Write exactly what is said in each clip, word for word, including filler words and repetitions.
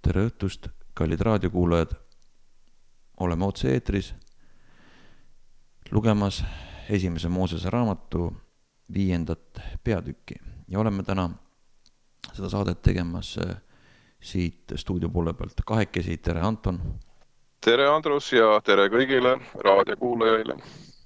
tere õhtust, kallid raadiokuulajad. Oleme otse eetris lugemas esimese Moosese raamatu viiendat peatükki ja oleme täna seda saadet tegemas siit stuudio poole pealt kahekesi. Tere Anton. Tere Andrus ja tere kõigile raadiokuulajaile.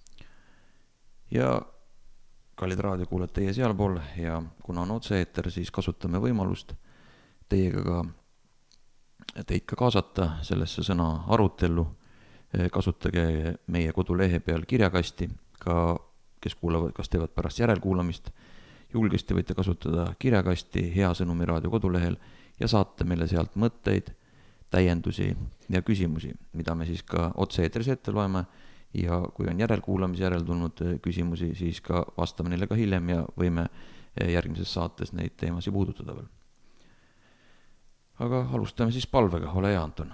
Ja kallid raadiokuulajad teie sealpool ja kuna on otse eeter, siis kasutame võimalust teiega ka teid ka kaasata sellesse sõna arutellu. Kasutage meie kodulehe peal kirjakasti, ka kes kuulavad, kas teevad pärast järelkuulamist. Julgesti võite kasutada kirjakasti Hea Sõnumi raadio kodulehel ja saate meile sealt mõtteid, täiendusi ja küsimusi, mida me siis ka otse eetris ette loeme. Ja kui on järelkuulamise järel tulnud küsimusi, siis ka vastame neile ka hiljem ja võime järgmises saates neid teemasid puudutada veel. Aga alustame siis palvega. Ole hea, Anton.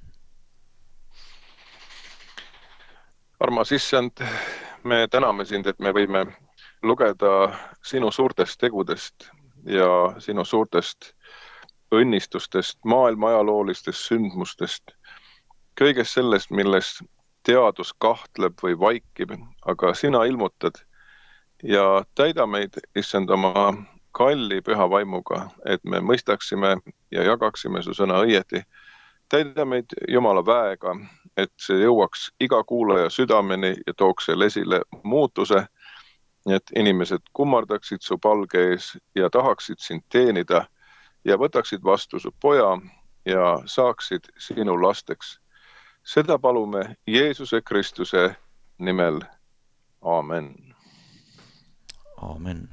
Armas issand, me täname sind, et me võime lugeda sinu suurtest tegudest ja sinu suurtest õnnistustest, maailma ajaloolistest sündmustest, kõigest sellest, millest teadus kahtleb või vaikib, aga sina ilmutad ja täida meid, issand, oma kalli püha vaimuga, et me mõistaksime ja jagaksime su sõna õieti. Täida meid Jumala väega, et see jõuaks iga kuulaja südameni ja tooks selle esile muutuse, et inimesed kummardaksid su palge ees ja tahaksid sind teenida ja võtaksid vastu su poja ja saaksid sinu lasteks. Seda palume Jeesuse Kristuse nimel. Aamen. Aamen.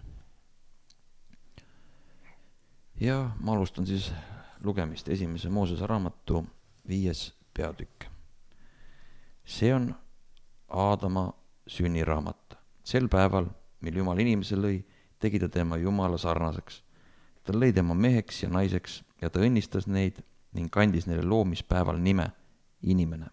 Ja ma alustan siis lugemist esimese Moosese raamatu viies peatükk. See on Aadama sünniraamat. Sel päeval, mil Jumal inimese lõi, tegi ta tema Jumala sarnaseks. Ta lõi tema meheks ja naiseks ja ta õnnistas neid ning kandis neile loomispäeval nime inimene.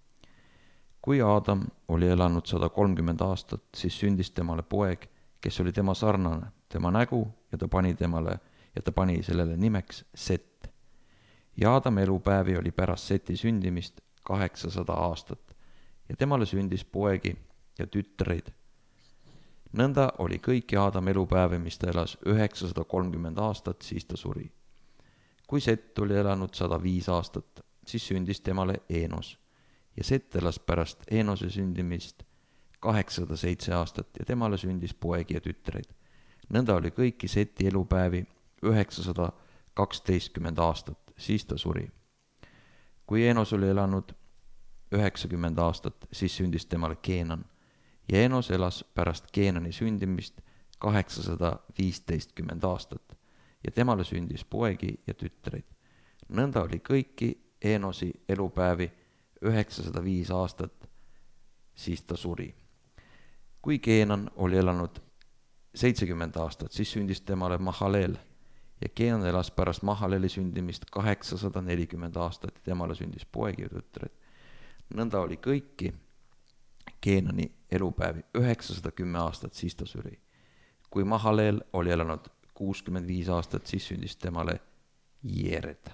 Kui Aadam oli elanud sada kolmkümmend aastat, siis sündis temale poeg, kes oli tema sarnane, tema nägu ja ta pani temale ja ta pani sellele nimeks Set. Ja Aadam elupäevi oli pärast Seti sündimist kaheksasada aastat ja temale sündis poegi ja tütreid. Nõnda oli kõiki Aadam elupäevi, mis ta elas üheksasada kolmkümmend aastat, siis ta suri. Kui Set oli elanud sada viis aastat, siis sündis temale Eenos ja Set elas pärast Eenose sündimist kaheksasada seitse aastat ja temale sündis poegi ja tütreid. Nõnda oli kõiki Seti elupäevi üheksasada kaksteistkümmend aastat, siis ta suri. Kui Eenos oli elanud üheksakümmend aastat, siis sündis temale Keenan ja Eenos elas pärast Keenani sündimist kaheksasada viisteistkümmend aastat ja temale sündis poegi ja tütreid. Nõnda oli kõiki Eenosi elupäevi üheksasada viis aastat, siis ta suri. Kui Keenan oli elanud seitsekümmend aastat, siis sündis temale Mahaleel ja Keenan elas pärast Mahaleeli sündimist kaheksasada nelikümmend aastat ja temale sündis poegi ja tütreid. Nõnda oli kõiki Keenani elupäevi üheksasada kümme aastat, siis ta suri. Kui Mahaleel oli elanud kuuskümmend viis aastat, siis sündis temale Jered.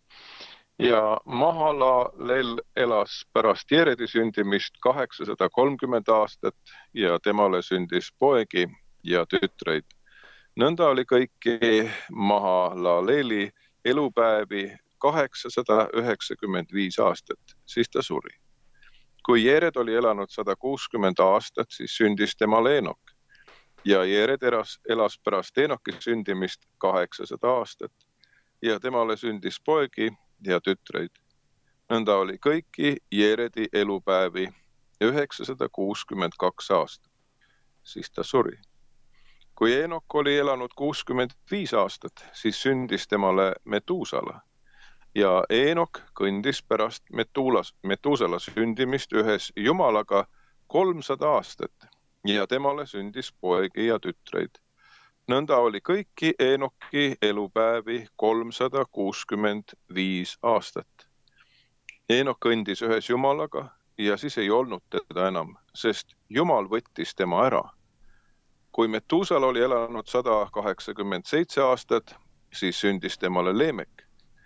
Ja Mahaleel elas pärast Jeredi sündimist kaheksasada kolmkümmend aastat ja temale sündis poegi ja tütreid. Nõnda oli kõiki Mahaleeli elupäevi kaheksasada üheksakümmend viis aastat, siis ta suri. Kui Jered oli elanud sada kuuskümmend aastat, siis sündis temale Eenok ja Jered elas, elas pärast Eenoki sündimist kaheksasada aastat ja temale sündis poegi ja tütreid. Nõnda oli kõiki Jeredi elupäevi üheksasada kuuskümmend kaks aastat, siis ta suri. Kui Eenok oli elanud kuuskümmend viis aastat, siis sündis temale Metuusala ja Eenok kõndis pärast Metuulas, Metuusala sündimist ühes Jumalaga kolmsada aastat ja temale sündis poegi ja tütreid. Nõnda oli kõiki Eenoki elupäevi kolmsada kuuskümmend viis aastat. Eenok kõndis ühes Jumalaga ja siis ei olnud teda enam, sest Jumal võttis tema ära. Kui Metuusal oli elanud sada kaheksakümmend seitse aastat, siis sündis temale Leemek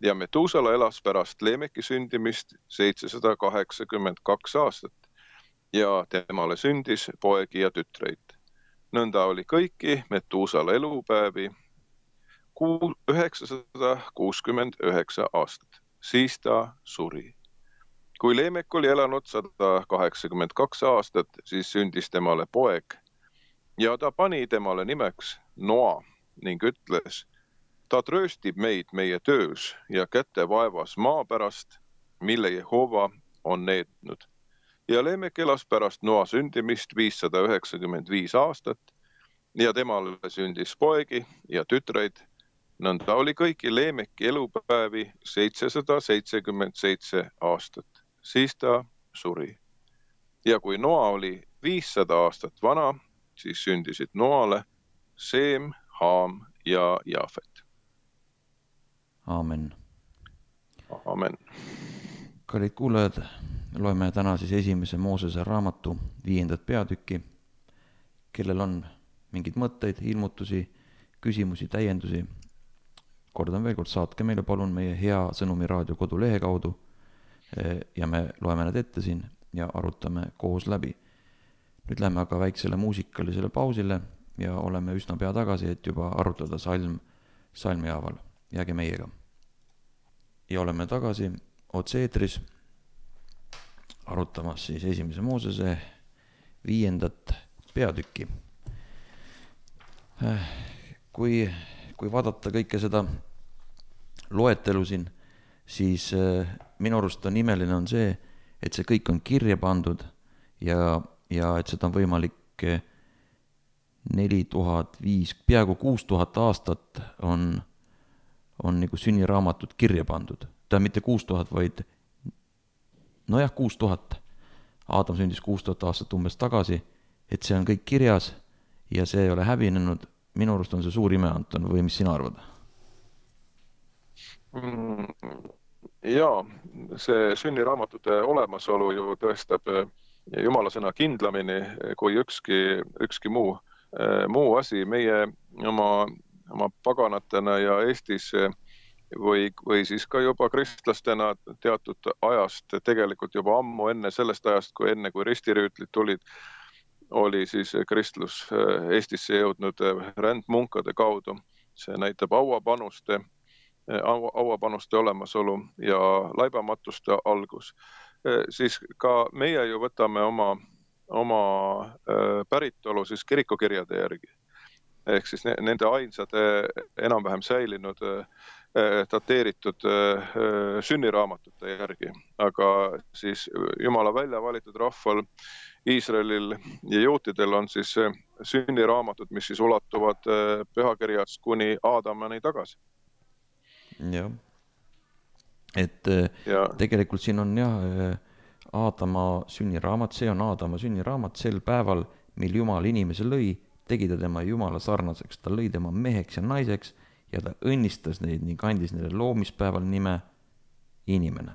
ja Metusala elas pärast Leemeki sündimist seitsesada kaheksakümmend kaks aastat ja temale sündis poegi ja tütreid. Nõnda oli kõiki Metusala elupäevi üheksasada kuuskümmend üheksa aastat. Siis ta suri. Kui Leemek oli elanud sada kaheksakümmend kaks aastat, siis sündis temale poeg ja ta pani temale nimeks Noa ning ütles: ta trööstib meid meie töös ja käte vaevas maa pärast, mille Jehova on neetnud. Ja Leemek elas pärast Noa sündimist viissada üheksakümmend viis aastat ja temale sündis poegi ja tütreid. Nõnda oli kõiki Leemeki elupäevi seitsesada seitsekümmend seitse aastat. Siis ta suri. Ja kui Noa oli viissada aastat vana, siis sündisid Noale Seem, Haam ja Jaafet. Aamen. Amen. Kallid kuulajad, loeme täna siis esimese Moosese raamatu viiendat peatükki. Kellel on mingid mõtteid, ilmutusi, küsimusi, täiendusi, kordan veel kord, saatke meile palun meie Hea Sõnumi raadio kodulehe kaudu ja me loeme need ette siin ja arutame koos läbi. Nüüd lähme aga väiksele muusikalisele pausile ja oleme üsna pea tagasi, et juba arutada salm salmi haaval. Jääge meiega. Ja oleme tagasi otse-eetris arutamas siis esimese Moosese viiendat peatükki. Kui, kui vaadata kõike seda loetelu siin, siis minu arust on imeline on see, et see kõik on kirja pandud ja, ja et seda on võimalik neli tuhat viis, peaaegu kuus tuhat aastat on, on nagu sünniraamatut kirja pandud. Ta on mitte kuus tuhat, vaid nojah, kuus tuhat. Aadam sündis kuus tuhat aastat umbes tagasi, et see on kõik kirjas ja see ei ole hävinenud. Minu arust on see suur ime, Anton, või mis sina arvad? Mm, jaa, see sünniraamatute olemasolu ju tõestab Jumala sõna kindlamini kui ükski, ükski muu, muu asi. Meie oma, oma paganatena ja Eestis või, või siis ka juba kristlastena teatud ajast, tegelikult juba ammu enne sellest ajast, kui enne kui ristirüütlid tulid, oli siis kristlus Eestisse jõudnud rändmunkade kaudu. See näitab auapanuste, auapanuste olemasolu ja laibamatuste algus. Siis ka meie ju võtame oma, oma päritolu siis kirikukirjade järgi. Ehk siis nende ainsade enam-vähem säilinud dateeritud sünniraamatute järgi. Aga siis Jumala välja valitud rahval Iisraelil ja juutidel on siis sünniraamatud, mis siis ulatuvad pühakirjas kuni Aadamani tagasi. Jah. Et ja. Tegelikult siin on jah Aadama sünniraamat, see on Aadama sünniraamat sel päeval, mil Jumal inimese lõi, tegi ta tema Jumala sarnaseks, ta lõi tema meheks ja naiseks ja ta õnnistas neid ning andis neile loomispäeval nime inimene.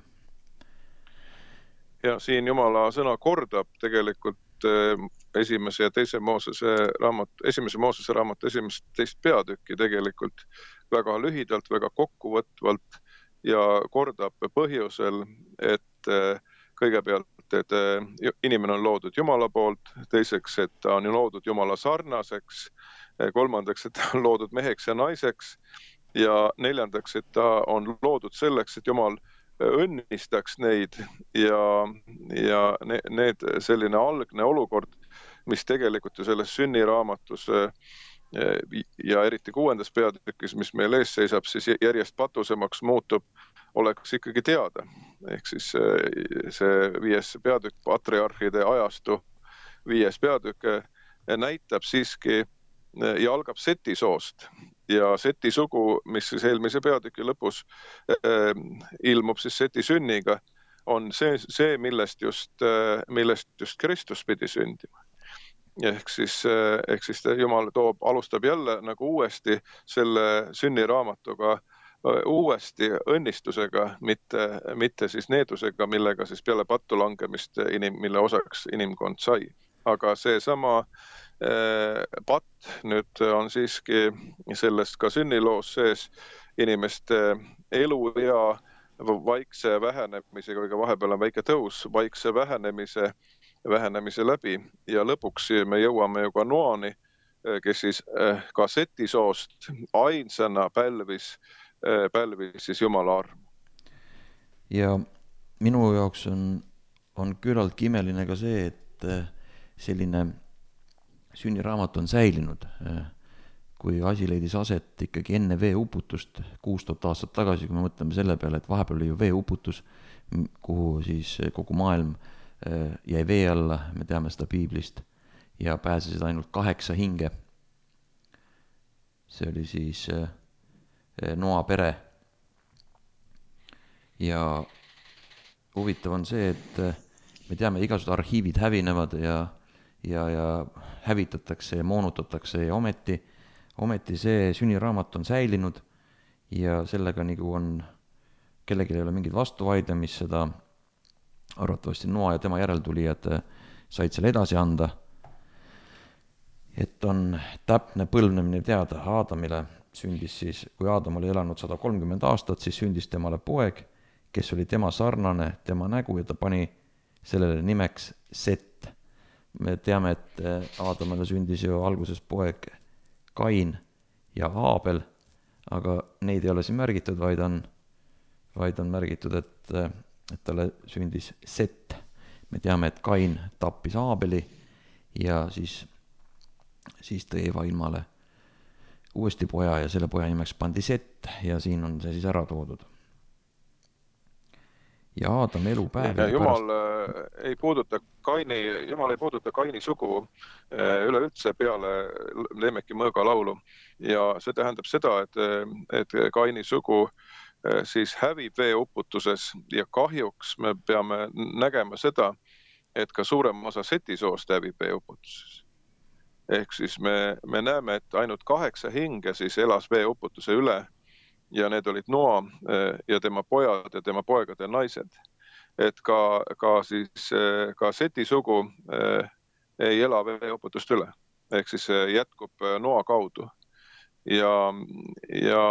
Ja siin Jumala sõna kordab tegelikult esimese ja teise Moosese raamat, esimese Moosese raamat, esimest teist peatükki tegelikult väga lühidalt, väga kokkuvõtvalt ja kordab põhjusel, et kõigepealt, et inimene on loodud Jumala poolt, teiseks, et ta on loodud Jumala sarnaseks, kolmandaks, et ta on loodud meheks ja naiseks ja neljandaks, et ta on loodud selleks, et Jumal õnnistaks neid ja, ja need selline algne olukord, mis tegelikult ju selles sünniraamatus ja eriti kuuendas peatükis, mis meil ees seisab, siis järjest patusemaks muutub, oleks ikkagi teada. Ehk siis see viies peatükk, patriarhide ajastu viies peatükk näitab siiski ja algab Seti soost. Ja Seti sugu, mis siis eelmise peatüki lõpus äh, ilmub siis Seti sünniga, on see, see millest, just, äh, millest just Kristus pidi sündima. Ehk siis, äh, ehk siis Jumal toob, alustab jälle nagu uuesti selle sünniraamatuga, äh, uuesti õnnistusega, mitte, mitte siis needusega, millega siis peale pattu langemist, inim, mille osaks inimkond sai. Aga see sama patt nüüd on siiski sellest ka sünniloos sees inimeste eluea vaikse vähenemisega, ega vahepeal on väike tõus, vaikse vähenemise, vähenemise läbi ja lõpuks me jõuame ju ka Noani, kes siis ka Setisoost ainsana pälvis, pälvis siis Jumala armu. Ja minu jaoks on, on küllalt imeline ka see, et selline sünniraamat on säilinud, kui asi leidis aset ikkagi enne veeuputust kuus tuhat aastat tagasi, kui me mõtleme selle peale, et vahepeal oli ju veeuputus, kuhu siis kogu maailm jäi vee alla, me teame seda piiblist, ja pääsesid ainult kaheksa hinge. See oli siis Noa pere. Ja huvitav on see, et me teame, igasugused arhiivid hävinevad ja, ja, ja hävitatakse ja moonutatakse ja ometi Ometi see sünniraamat on säilinud ja sellega nagu on, kellelgi ei ole mingid vastuvaidlemist, seda arvatavasti Noa ja tema järeltulijad said selle edasi anda. Et on täpne põlvnemine teada. Aadamile sündis siis, kui Aadam oli elanud sada kolmkümmend aastat, siis sündis temale poeg, kes oli tema sarnane, tema nägu ja ta pani sellele nimeks Set. Me teame, et Aadamile sündis ju alguses poeg Kain ja Aabel, aga neid ei ole siin märgitud, vaid on, vaid on märgitud, et, et talle sündis Set. Me teame, et Kain tappis Aabeli ja siis, siis tõi Eva ilmale uuesti poja ja selle poja nimeks pandi Set ja siin on see siis ära toodud. Ja Aadam elupäev. Ja Jumal pärast... ei puuduta Kaini, Jumal ei puuduta Kaini sugu üleüldse peale Leemeki mõõga laulu. Ja see tähendab seda, et, et Kaini sugu siis hävib veeuputuses ja kahjuks me peame nägema seda, et ka suurem osa Setisoost hävib veeuputuses. Ehk siis me, me näeme, et ainult kaheksa hinge siis elas veeuputuse üle. Ja need olid Noa ja tema pojad ja tema poegade naised. Et ka, ka siis ka Seti sugu ei ela veeuputust üle. Ehk siis jätkub Noa kaudu. Ja, ja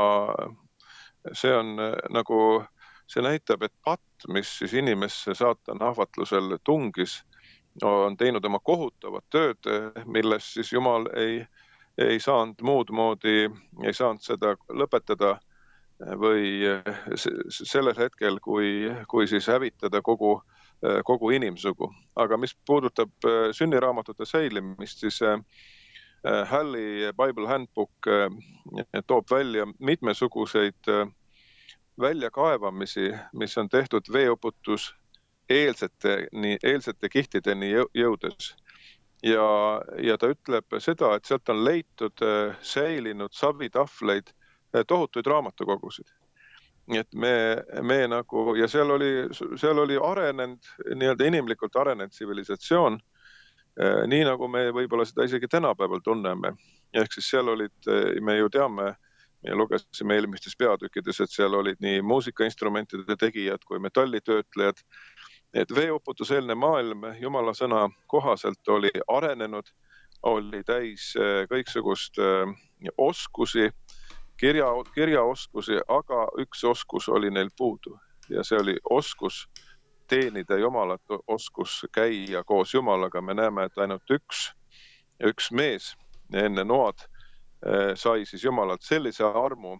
see on nagu, see näitab, et patt, mis siis inimesse saatan ahvatlusel tungis, on teinud oma kohutavat tööd, milles siis Jumal ei, ei saanud muud moodi, ei saanud seda lõpetada või sellel hetkel, kui, kui siis hävitada kogu, kogu inimsugu. Aga mis puudutab sünniraamatute säilimist, siis Halli Bible Handbook toob välja mitmesuguseid väljakaevamisi, mis on tehtud veeuputus eelsete, nii eelsete kihtideni jõudes. Ja, ja ta ütleb seda, et sealt on leitud säilinud savitahvleid tohutuid raamatukogusid. Et me, me nagu, ja seal oli, seal oli arenenud, nii-öelda inimlikult arenenud tsivilisatsioon, nii nagu me võib-olla seda isegi tänapäeval tunneme. Ehk siis seal olid, me ju teame, me lugesime eelmistes peatükkides, et seal olid nii muusikainstrumentide tegijad kui metallitöötlejad. Et veeuputuseelne maailm Jumala sõna kohaselt oli arenenud, oli täis kõiksugust oskusi, Kirja, kirjaoskusi, aga üks oskus oli neil puudu. Ja see oli oskus teenida Jumalat, oskus käia koos Jumalaga. Me näeme, et ainult üks, üks mees enne Noad sai siis Jumalalt sellise armu,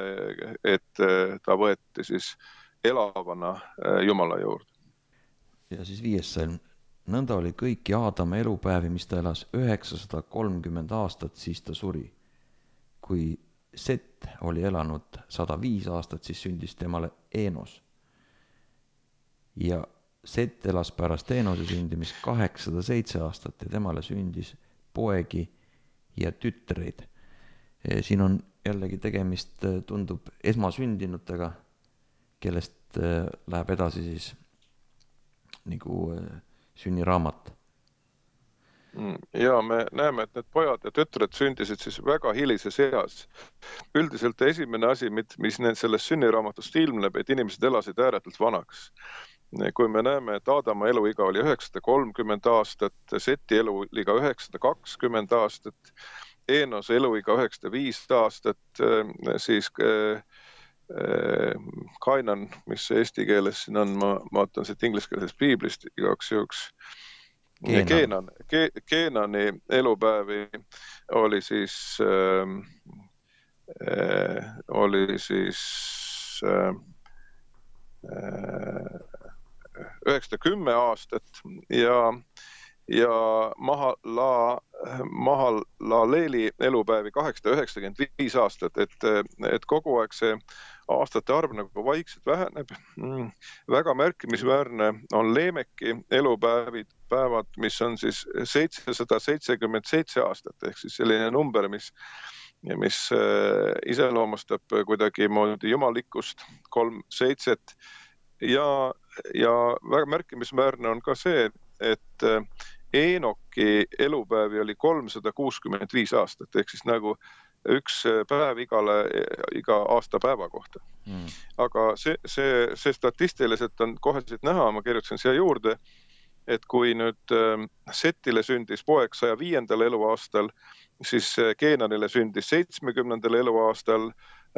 et ta võeti siis elavana Jumala juurde. Ja siis viies salm. Nõnda oli kõiki Aadama elupäevi, mis ta elas üheksasada kolmkümmend aastat, siis ta suri. Kui Set oli elanud sada viis aastat, siis sündis temale Enos. Ja Set elas pärast Enose sündimist kaheksasada seitse aastat ja temale sündis poegi ja tütreid. Siin on jällegi tegemist, tundub esmasündinutega, kellest läheb edasi siis nagu sünniraamat. Ja me näeme, et need pojad ja tütred sündisid siis väga hilises eas. Üldiselt esimene asi, mis need sellest sünniraamatust ilmneb, et inimesed elasid ääretult vanaks. Kui me näeme, et Aadama eluiga oli üheksasada kolmkümmend aastat, Seti eluiga üheksasada kakskümmend aastat, Enose eluiga üheksasada viis aastat, siis Kainan, mis see eesti keeles siin on, ma vaatan siit ingliskeelsest piiblist igaks juhuks. Keenan, Ke, Keenani elupäevi oli siis, äh, oli siis äh, üheksasada kümme aastat ja ja Mahala, Mahalaleeli elupäevi kaheksasada üheksakümmend viis aastat, et, et kogu aeg see aastate arv nagu vaikselt väheneb. Väga märkimisväärne on Leemeki elupäevid, päevad, mis on siis seitsesada seitsekümmend seitse aastat, ehk siis selline number, mis, mis iseloomustab kuidagi moodi jumalikkust, kolm seitset. Ja, ja väga märkimisväärne on ka see, et Eenoki elupäevi oli kolmsada kuuskümmend viis aastat, ehk siis nagu üks päev igale, iga aasta päeva kohta. Mm. Aga see, see, see statistiliselt on koheselt näha, ma kirjutasin siia juurde, et kui nüüd Setile sündis poeg saja viiendal eluaastal, siis Keenanile sündis seitsmekümnendal eluaastal,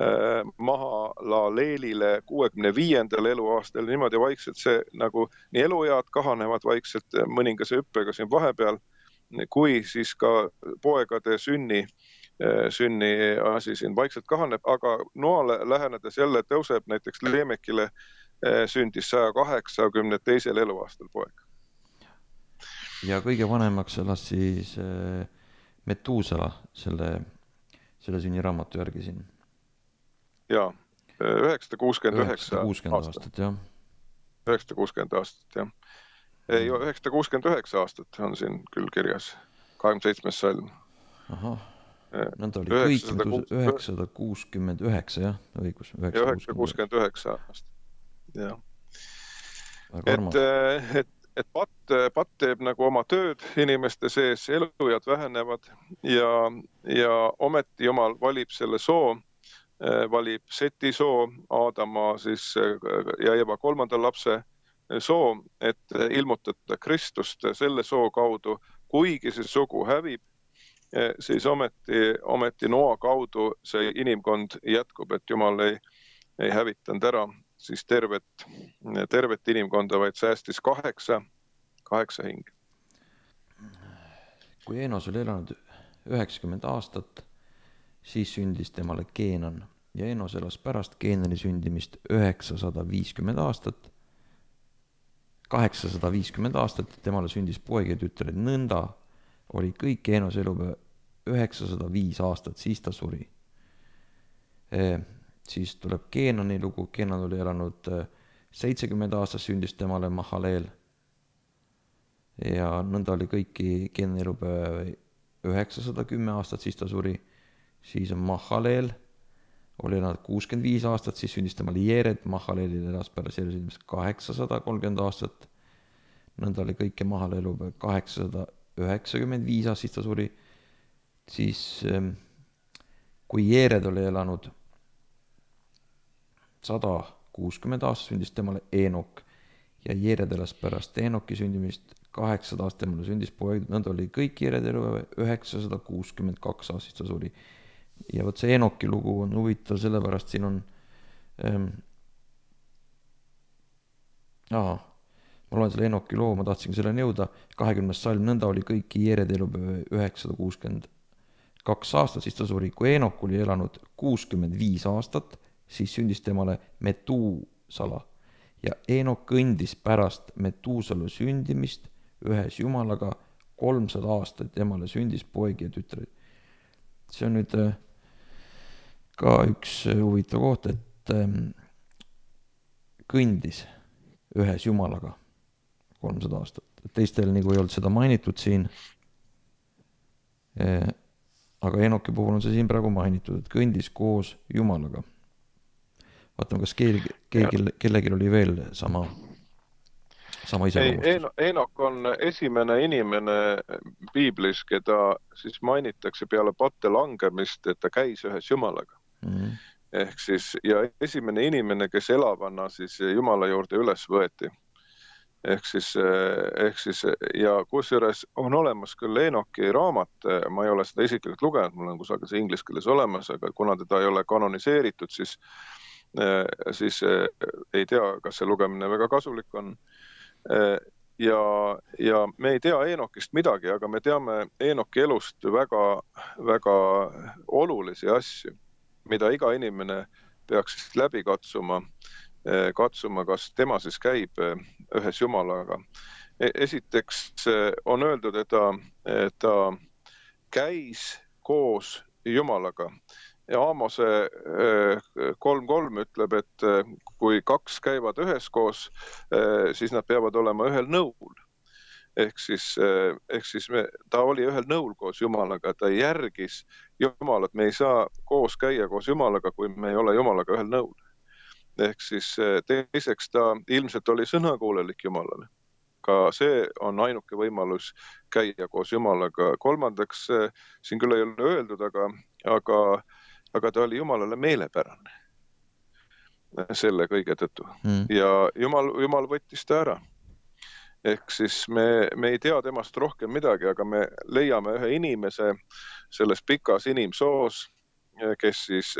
Mahalaleelile kuuekümne viiendal eluaastal, niimoodi vaikselt see nagu nii eluead kahanevad vaikselt mõningase hüppega siin vahepeal, kui siis ka poegade sünni, sünni asi siin vaikselt kahaneb, aga noale lähenedes jälle tõuseb, näiteks Leemekile sündis saja kaheksakümne teisel eluaastal poeg. Ja kõige vanemaks elas siis Metuusela selle, selle sünniraamatu järgi siin. Jaa, üheksasada kuuskümmend üheksa aastat, jah. üheksasada kuuskümmend aastat, jah. Ei, üheksasada kuuskümmend üheksa aastat on siin küll kirjas, kahekümne seitsmes salm. Ahah, nõnda oli kõik üheksasada kuuskümmend üheksa, jah, õigus. üheksasada kuuskümmend üheksa aastat, jah. Et, et, et pat, pat teeb nagu oma tööd inimeste sees, elujad vähenevad ja, ja ometi Jumal valib selle soo, valib Seti soo, Aadama siis ja Eva kolmanda lapse soo, et ilmutada Kristust selle soo kaudu, kuigi see sugu hävib, siis ometi, ometi Noa kaudu see inimkond jätkub, et Jumal ei, ei hävitanud ära siis tervet, tervet inimkonda, vaid säästis kaheksa, kaheksa hinge. Kui Enos oli elanud üheksakümmend aastat, siis sündis temale Keenan ja Enos elas pärast Keenani sündimist üheksasada viiskümmend aastat, kaheksasada viiskümmend aastat, temale sündis poeg ja tütred, nõnda oli kõik Enos elupäev üheksasada viis aastat, siis ta suri. E, siis tuleb Keenani lugu, Keenan oli elanud seitsekümmend aastat, sündis temale Mahaleel ja nõnda oli kõiki Keenani elupäev üheksasada kümme aastat, siis ta suri. Siis on Mahaleel, oli elanud kuuskümmend viis aastat, siis sündis temale Jered, Mahaleelil elas pärast selle sündimist kaheksasada kolmkümmend aastat. Nõnda oli kõike Mahaleelu kaheksasada üheksakümmend viis aastat, siis ta suri. Siis kui Jered oli elanud sada kuuskümmend aastat, sündis temale Eenok ja Jered elas pärast Eenoki sündimist kaheksasada aastat, temale sündis poeg, nõnda oli kõik Jered elu üheksasada kuuskümmend kaks aastat, siis ta suri. Ja võt see Eenoki lugu on huvitav, sellepärast siin on ähm, aha, ma loen selle Eenoki loo, ma tahtsin selleni jõuda, kahekümnes salm, nõnda oli kõiki Jered elu üheksasada kuuskümmend kaks aastat, siis ta suri. Kui Eenok oli elanud kuuskümmend viis aastat, siis sündis temale Metuusala ja Eenok kõndis pärast Metuusala sündimist ühes Jumalaga kolmsada aastat, temale sündis poeg ja tütred. See on nüüd ka üks huvitav koht, et kõndis ühes Jumalaga kolmsada aastat. Teistel nagu ei olnud seda mainitud siin, aga Eenoki puhul on see siin praegu mainitud, et kõndis koos Jumalaga. Vaatame, kas keegi, keegi, kellelgi oli veel sama, sama iseloomustus. Eenok on esimene inimene piiblis, keda siis mainitakse peale patte langemist, et ta käis ühes Jumalaga. Mm-hmm. Ehk siis, ja esimene inimene, kes elavana siis Jumala juurde üles võeti. Ehk siis, ehk siis, ja kusjuures on olemas küll Eenoki raamat, ma ei ole seda isiklikult lugenud, mul on kusagil see inglise keeles olemas, aga kuna teda ei ole kanoniseeritud, siis siis ei tea, kas see lugemine väga kasulik on. Ja, ja me ei tea Eenokist midagi, aga me teame Eenoki elust väga, väga olulisi asju, mida iga inimene peaks läbi katsuma, katsuma, kas tema siis käib ühes Jumalaga. Esiteks on öeldud, et ta, et ta käis koos Jumalaga. Ja Aamose kolm kolm ütleb, et kui kaks käivad üheskoos, siis nad peavad olema ühel nõul. Ehk siis, ehk siis me, ta oli ühel nõul koos Jumalaga, ta järgis Jumalat. Me ei saa koos käia koos Jumalaga, kui me ei ole Jumalaga ühel nõul. Ehk siis teiseks ta ilmselt oli sõnakuulelik Jumalale. Ka see on ainuke võimalus käia koos Jumalaga. Kolmandaks, siin küll ei ole öeldud, aga, aga, aga ta oli Jumalale meelepärane selle kõige tõttu. Mm. Ja Jumal, Jumal võttis ta ära. Ehk siis me, me ei tea temast rohkem midagi, aga me leiame ühe inimese selles pikas inimsoos, kes siis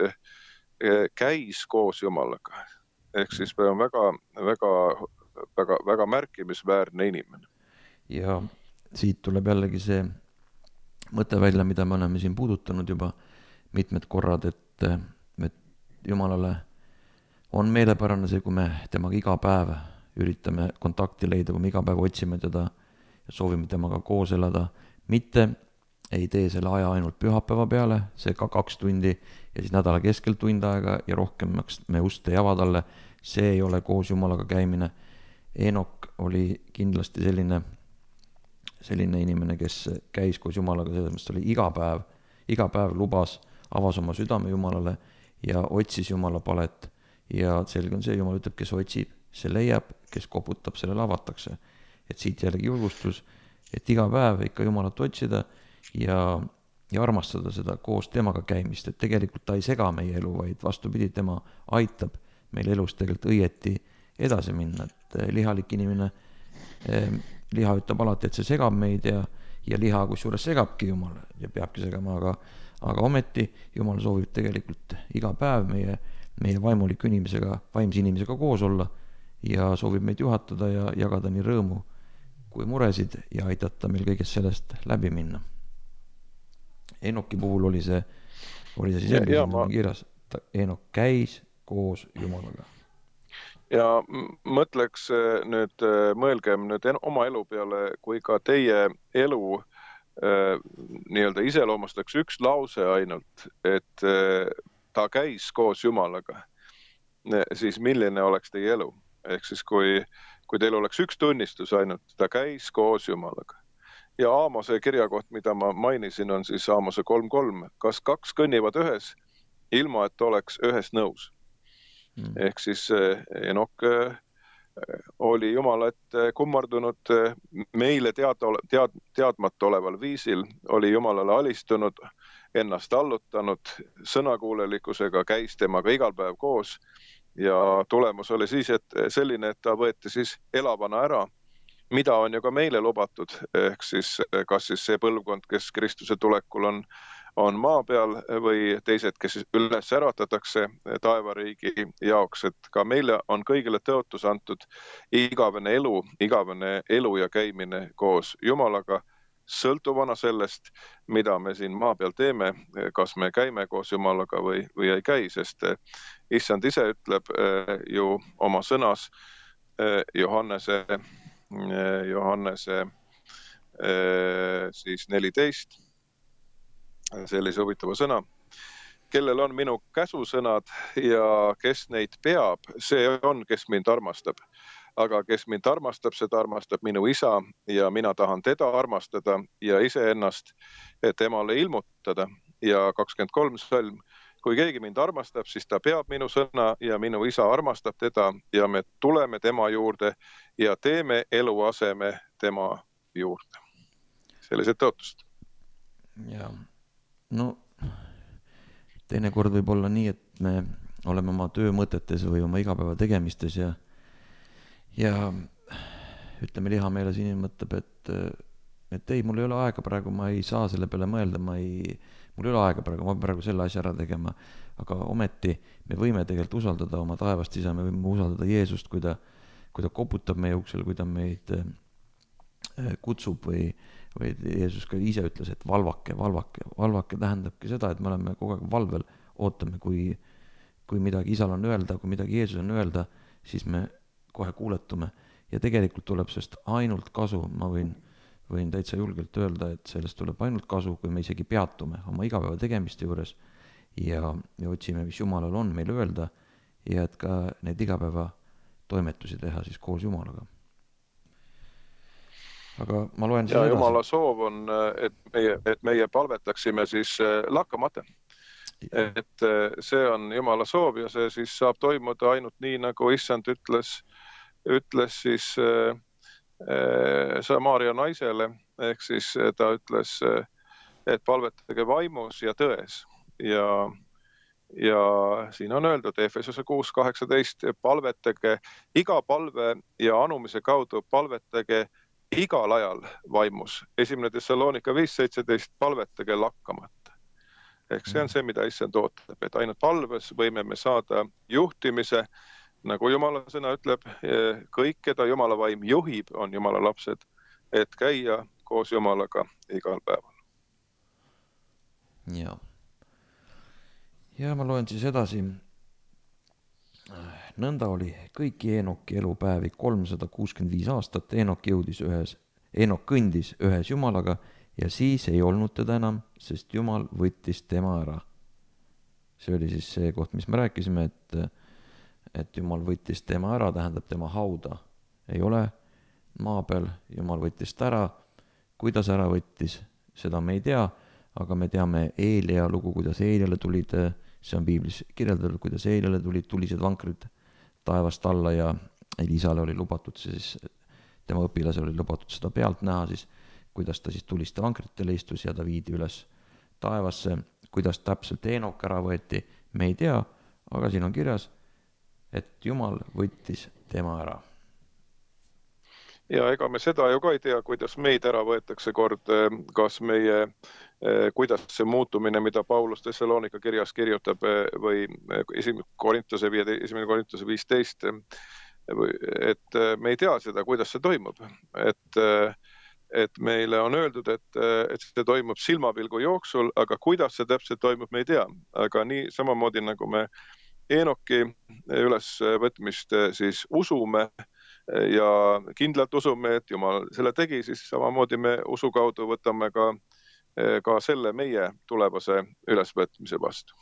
käis koos Jumalaga. Ehk siis me on väga, väga, väga, väga märkimisväärne inimene. Ja siit tuleb jällegi see mõte välja, mida me oleme siin puudutanud juba mitmed korrad, et, et Jumalale on meelepärane see, kui me temaga iga päev üritame kontakti leida, kui me iga päev otsime teda ja soovime temaga koos elada, mitte ei tee selle aja ainult pühapäeva peale, see ka kaks tundi ja siis nädala keskel tund aega ja rohkem me ust ei ava talle, see ei ole koos Jumalaga käimine. Eenok oli kindlasti selline, selline inimene, kes käis koos Jumalaga, selles mõttes oli iga päev, iga päev lubas, avas oma südame Jumalale ja otsis Jumala palet. Ja selge on see, Jumal ütleb, kes otsib, see leiab, kes koputab, sellele avatakse. Et siit jällegi julgustus, et iga päev ikka Jumalat otsida ja, ja armastada seda koos temaga käimist, et tegelikult ta ei sega meie elu, vaid vastupidi, tema aitab meil elus tegelikult õieti edasi minna, et lihalik inimene, liha ütleb alati, et see segab meid ja, ja liha kusjuures segabki Jumal ja peabki segama, aga, aga ometi Jumal soovib tegelikult iga päev meie, meie vaimuliku inimesega, vaimse inimesega koos olla ja soovib meid juhatada ja jagada nii rõõmu kui muresid ja aidata meil kõigest sellest läbi minna. Eenoki puhul oli see, oli see siis ja, ja, ma... kirjas, Eenok käis koos Jumalaga. Ja mõtleks nüüd, mõelgem nüüd oma elu peale, kui ka teie elu nii-öelda iseloomustaks üks lause ainult, et ta käis koos Jumalaga, siis milline oleks teie elu? Ehk siis kui, kui teil oleks üks tunnistus ainult, ta käis koos Jumalaga. Ja Aamose kirjakoht, mida ma mainisin, on siis Aamose kolm kolm. Kas kaks kõnnivad ühes, ilma et oleks ühes nõus? Mm. Ehk siis Eenok oli Jumala ette kummardunud meile tead, tead, teadmata oleval viisil, oli Jumalale alistunud, ennast allutanud, sõnakuulelikkusega käis temaga igal päev koos ja tulemus oli siis, et selline, et ta võeti siis elavana ära, mida on ju ka meile lubatud, ehk siis kas siis see põlvkond, kes Kristuse tulekul on, on maa peal või teised, kes üles äratatakse taevariigi jaoks, et ka meile on kõigile tõotus antud igavene elu, igavene elu ja käimine koos Jumalaga, sõltuvana sellest, mida me siin maa peal teeme, kas me käime koos Jumalaga või, või ei käi, sest Issand ise ütleb ju oma sõnas Johannese, Johannese siis neliteist, sellise huvitava sõna. Kellel on minu käsusõnad ja kes neid peab, see on, kes mind armastab. Aga kes mind armastab, seda armastab minu isa ja mina tahan teda armastada ja iseennast temale ilmutada. Ja kakskümmend kolm salm, kui keegi mind armastab, siis ta peab minu sõna ja minu isa armastab teda ja me tuleme tema juurde ja teeme eluaseme tema juurde. Sellised tõotust. Ja, no teine kord võib olla nii, et me oleme oma töömõtetes või oma igapäeva tegemistes ja Ja ütleme, lihameeles inimene mõtleb, et et ei, mul ei ole aega praegu, ma ei saa selle peale mõelda, ma ei, mul ei ole aega praegu, ma pean praegu selle asja ära tegema, aga ometi me võime tegelikult usaldada oma taevast isa, me võime usaldada Jeesust, kui ta, kui ta koputab meie uksel, kui ta meid kutsub või, või Jeesus ka ise ütles, et valvake, valvake, valvake tähendabki seda, et me oleme kogu aeg valvel, ootame, kui, kui midagi isal on öelda, kui midagi Jeesus on öelda, siis me kohe kuuletume ja tegelikult tuleb sellest ainult kasu, ma võin, võin täitsa julgelt öelda, et sellest tuleb ainult kasu, kui me isegi peatume oma igapäeva tegemiste juures ja, ja otsime, mis Jumalal on meil öelda ja et ka neid igapäeva toimetusi teha siis koos Jumalaga. Aga ma loen siis ja edasi. Jumala soov on, et meie, et meie palvetaksime siis lakkamata. Et see on Jumala soov ja see siis saab toimuda ainult nii, nagu issand ütles, ütles siis äh, Samaaria naisele, ehk siis ta ütles, et palvetage vaimus ja tões. Ja, ja siin on öeldud Efesose kuus kaheksateist, palvetage iga palve ja anumise kaudu palvetage igal ajal vaimus. Esimene Thessalonika viis seitseteist, palvetage lakkamata. Ehk see on see, mida issand ootab, et ainult palves võime me saada juhtimise, nagu Jumala sõna ütleb, kõik, keda Jumala vaim juhib, on Jumala lapsed, et käia koos Jumalaga igal päeval. Ja. ja ma loen siis edasi. Nõnda oli kõiki Eenoki elupäevi kolmsada kuuskümmend viis aastat. Eenok jõudis ühes, Eenok kõndis ühes Jumalaga ja siis ei olnud teda enam, sest Jumal võttis tema ära. See oli siis see koht, mis me rääkisime, et, et Jumal võttis tema ära, tähendab tema hauda. Ei ole maa peal, Jumal võttis ta ära. Kuidas ära võttis, seda me ei tea, aga me teame Eelia lugu, kuidas Eeliale tulid, see on piiblis kirjeldatud, kuidas Eeliale tulid tulised vankrid taevast alla ja Elisale oli lubatud siis, tema õpilasel oli lubatud seda pealt näha siis, kuidas ta siis tuliste vankritele istus ja ta viidi üles taevasse, kuidas täpselt Eenok ära võeti, me ei tea, aga siin on kirjas, et Jumal võttis tema ära. Ja ega me seda ju ka ei tea, kuidas meid ära võetakse kord, kas meie, kuidas see muutumine, mida Paulus Thessalonika kirjas kirjutab või esimene Korintuse viisteist, et me ei tea seda, kuidas see toimub. Et, et meile on öeldud, et, et see toimub silmapilgu jooksul, aga kuidas see täpselt toimub, me ei tea. Aga nii samamoodi nagu me Eenoki ülesvõtmist siis usume, ja kindlalt usume, et Jumal selle tegi, siis samamoodi me usu kaudu võtame ka, ka selle meie tulevase ülesvõtmise vastu.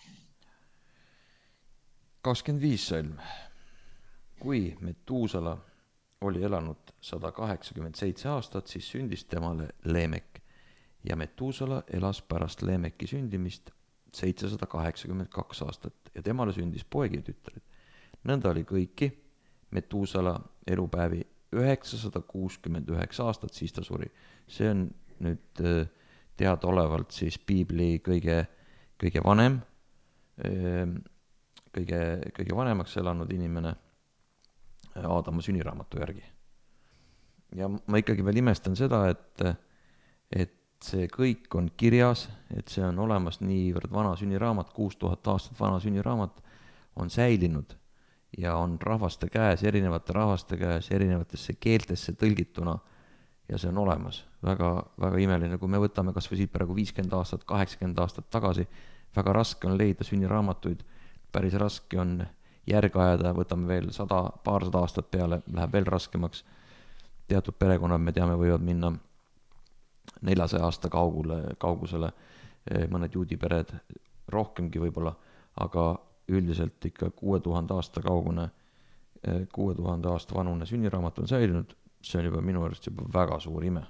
kakskümmend viis salm. Kui Metuusala oli elanud sada kaheksakümmend seitse aastat, siis sündis temale Leemek ja Metuusala elas pärast Leemeki sündimist seitsesada kaheksakümmend kaks aastat ja temale sündis poegi tütred. Nõnda oli kõiki Metuusala elupäevi üheksasada kuuskümmend üheksa aastat, siis ta suri. See on nüüd teadaolevalt siis piibli kõige, kõige vanem, kõige, kõige vanemaks elanud inimene Aadama sünniraamatu järgi. Ja ma ikkagi veel imestan seda, et, et see kõik on kirjas, et see on olemas niivõrd vana sünniraamat, kuus tuhat aastat vana sünniraamat on säilinud ja on rahvaste käes, erinevate rahvaste käes, erinevatesse keeltesse tõlgituna ja see on olemas. Väga, väga imeline, kui me võtame kas või siit praegu viiskümmend aastat, kaheksakümmend aastat tagasi, väga raske on leida sünniraamatuid, päris raske on järg ajada, võtame veel sada, paarsada aastat peale, läheb veel raskemaks. Teatud perekonnad, me teame, võivad minna neljasaja aasta kaugule, kaugusele, mõned juudipered rohkemgi võib-olla, aga üldiselt ikka kuue tuhande aasta kaugune, kuue tuhande aasta vanune sünniraamat on säilinud, see on juba minu arust juba väga suur ime.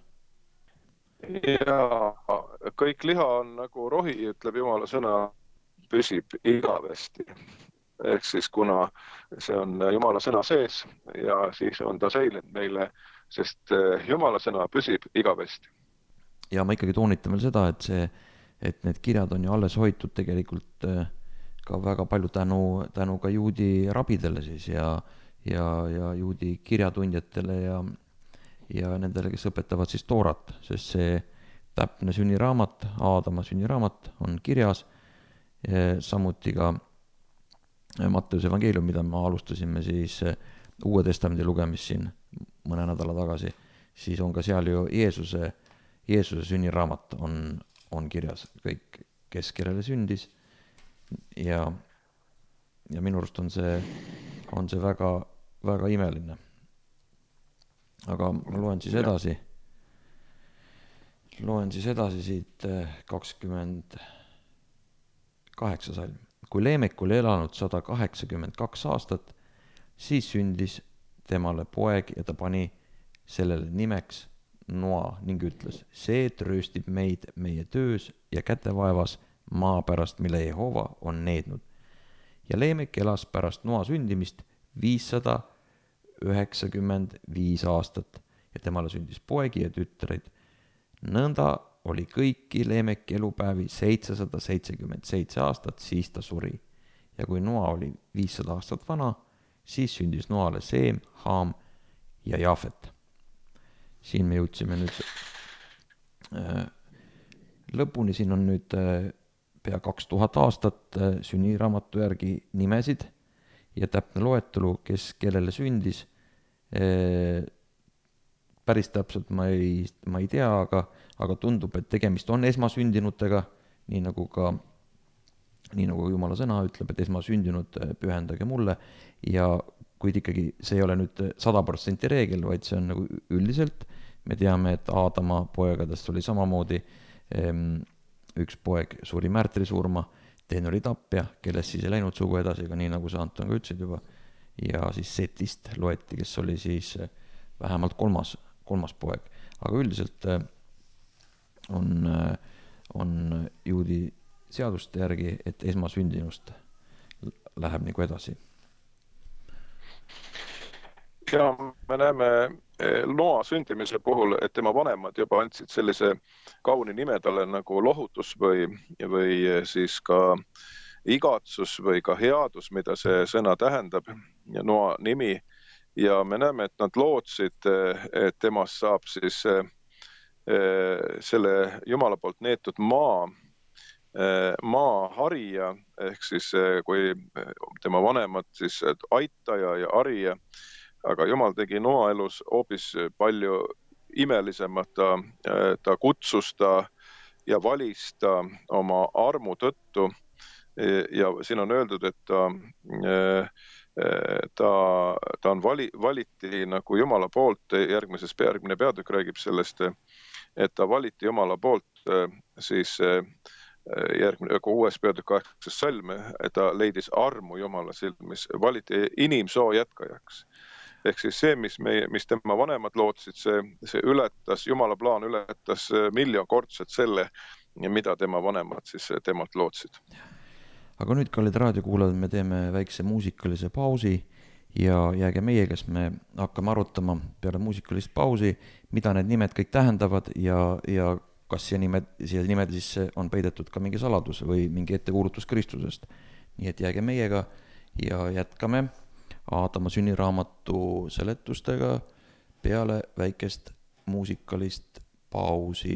Ja kõik liha on nagu rohi, ütleb Jumala sõna, püsib igavesti. Ehk siis kuna see on Jumala sõna sees ja siis on ta säilinud meile, sest Jumala sõna püsib igavesti. Ja ma ikkagi toonitan veel seda, et, see, et need kirjad on ju alles hoitud tegelikult ka väga palju tänu, tänu ka juudi rabidele siis ja, ja, ja juudi kirjatundjatele ja, ja nendele, kes õpetavad siis toorat, sest see täpne sünniraamat, Aadama sünniraamat on kirjas, samuti ka Matteuse evangeelium, mida me alustasime siis Uue Testamendi lugemist siin mõne nädala tagasi, siis on ka seal ju Jeesuse, Jeesuse sünniraamat on, on kirjas kõik, kes kellele sündis ja, ja minu arust on see, on see väga, väga imeline. Aga ma loen siis edasi, loen siis edasi siit kakskümmend kaheksa salm. Kui Leemek oli elanud sada kaheksakümmend kaks aastat, siis sündis temale poeg ja ta pani sellele nimeks Noa ning ütles, see trööstib meid meie töös ja kätevaevas maa pärast, mille Jehova on neednud. Ja Leemek elas pärast Noa sündimist viissada üheksakümmend viis aastat ja temale sündis poegi ja tütreid. Nõnda oli kõiki Leemeki elupäevi seitsesada seitsekümmend seitse aastat, siis ta suri. Ja kui Noa oli viissada aastat vana, siis sündis Noale Seem, Haam ja Jaafet. Siin me jõudsime nüüd äh, lõpuni, siin on nüüd äh, pea kaks tuhat aastat äh, sünniraamatu järgi nimesid ja täpne loetelu, kes kellele sündis. Äh, päris täpselt ma ei, ma ei tea, aga, aga tundub, et tegemist on esmasündinutega, nii nagu ka nii nagu Jumala sõna ütleb, et esmasündinud pühendage mulle ja kuid ikkagi see ei ole nüüd sada protsenti reegel, vaid see on nagu üldiselt. Me teame, et Aadama poegadest oli samamoodi, üks poeg suri märtrisurma, teine oli tapja, kellest siis ei läinud sugu edasi, aga nii nagu sa Anton ka ütlesid juba, ja siis Setist loeti, kes oli siis vähemalt kolmas, kolmas poeg. Aga üldiselt on, on juudi seaduste järgi, et esmasündinust läheb nagu edasi. Ja me näeme Noa sündimise puhul, et tema vanemad juba andsid sellise kauni nime talle nagu lohutus või, või siis ka igatsus või ka headus, mida see sõna tähendab, ja Noa nimi. Ja me näeme, et nad lootsid, et temast saab siis selle Jumala poolt neetud maa, maa harija, ehk siis kui tema vanemad siis aitaja ja harija, aga Jumal tegi Noa elus hoopis palju imelisemat, ta, ta kutsus ta ja valis ta oma armu tõttu ja siin on öeldud, et ta, ta, ta on vali, valiti nagu Jumala poolt, järgmises järgmine peatükk räägib sellest, et ta valiti Jumala poolt siis järgmine, uues peatükk kaheksas salm, et ta leidis armu Jumala silmis, valiti inimsoo jätkajaks. Ehk siis see, mis, meie, mis tema vanemad lootsid, see, see ületas, Jumala plaan ületas miljonkordselt selle, mida tema vanemad siis temalt lootsid. Aga nüüd, kallid raadiokuulajad, me teeme väikse muusikalise pausi ja jääge meie, kes me hakkame arutama peale muusikalist pausi, mida need nimed kõik tähendavad ja, ja kas siia nimed, siia nimed siis on peidetud ka mingi saladus või mingi ettekuulutus Kristusest. Nii et jääge meiega ja jätkame Aadama sünniraamatu seletustega peale väikest muusikalist pausi.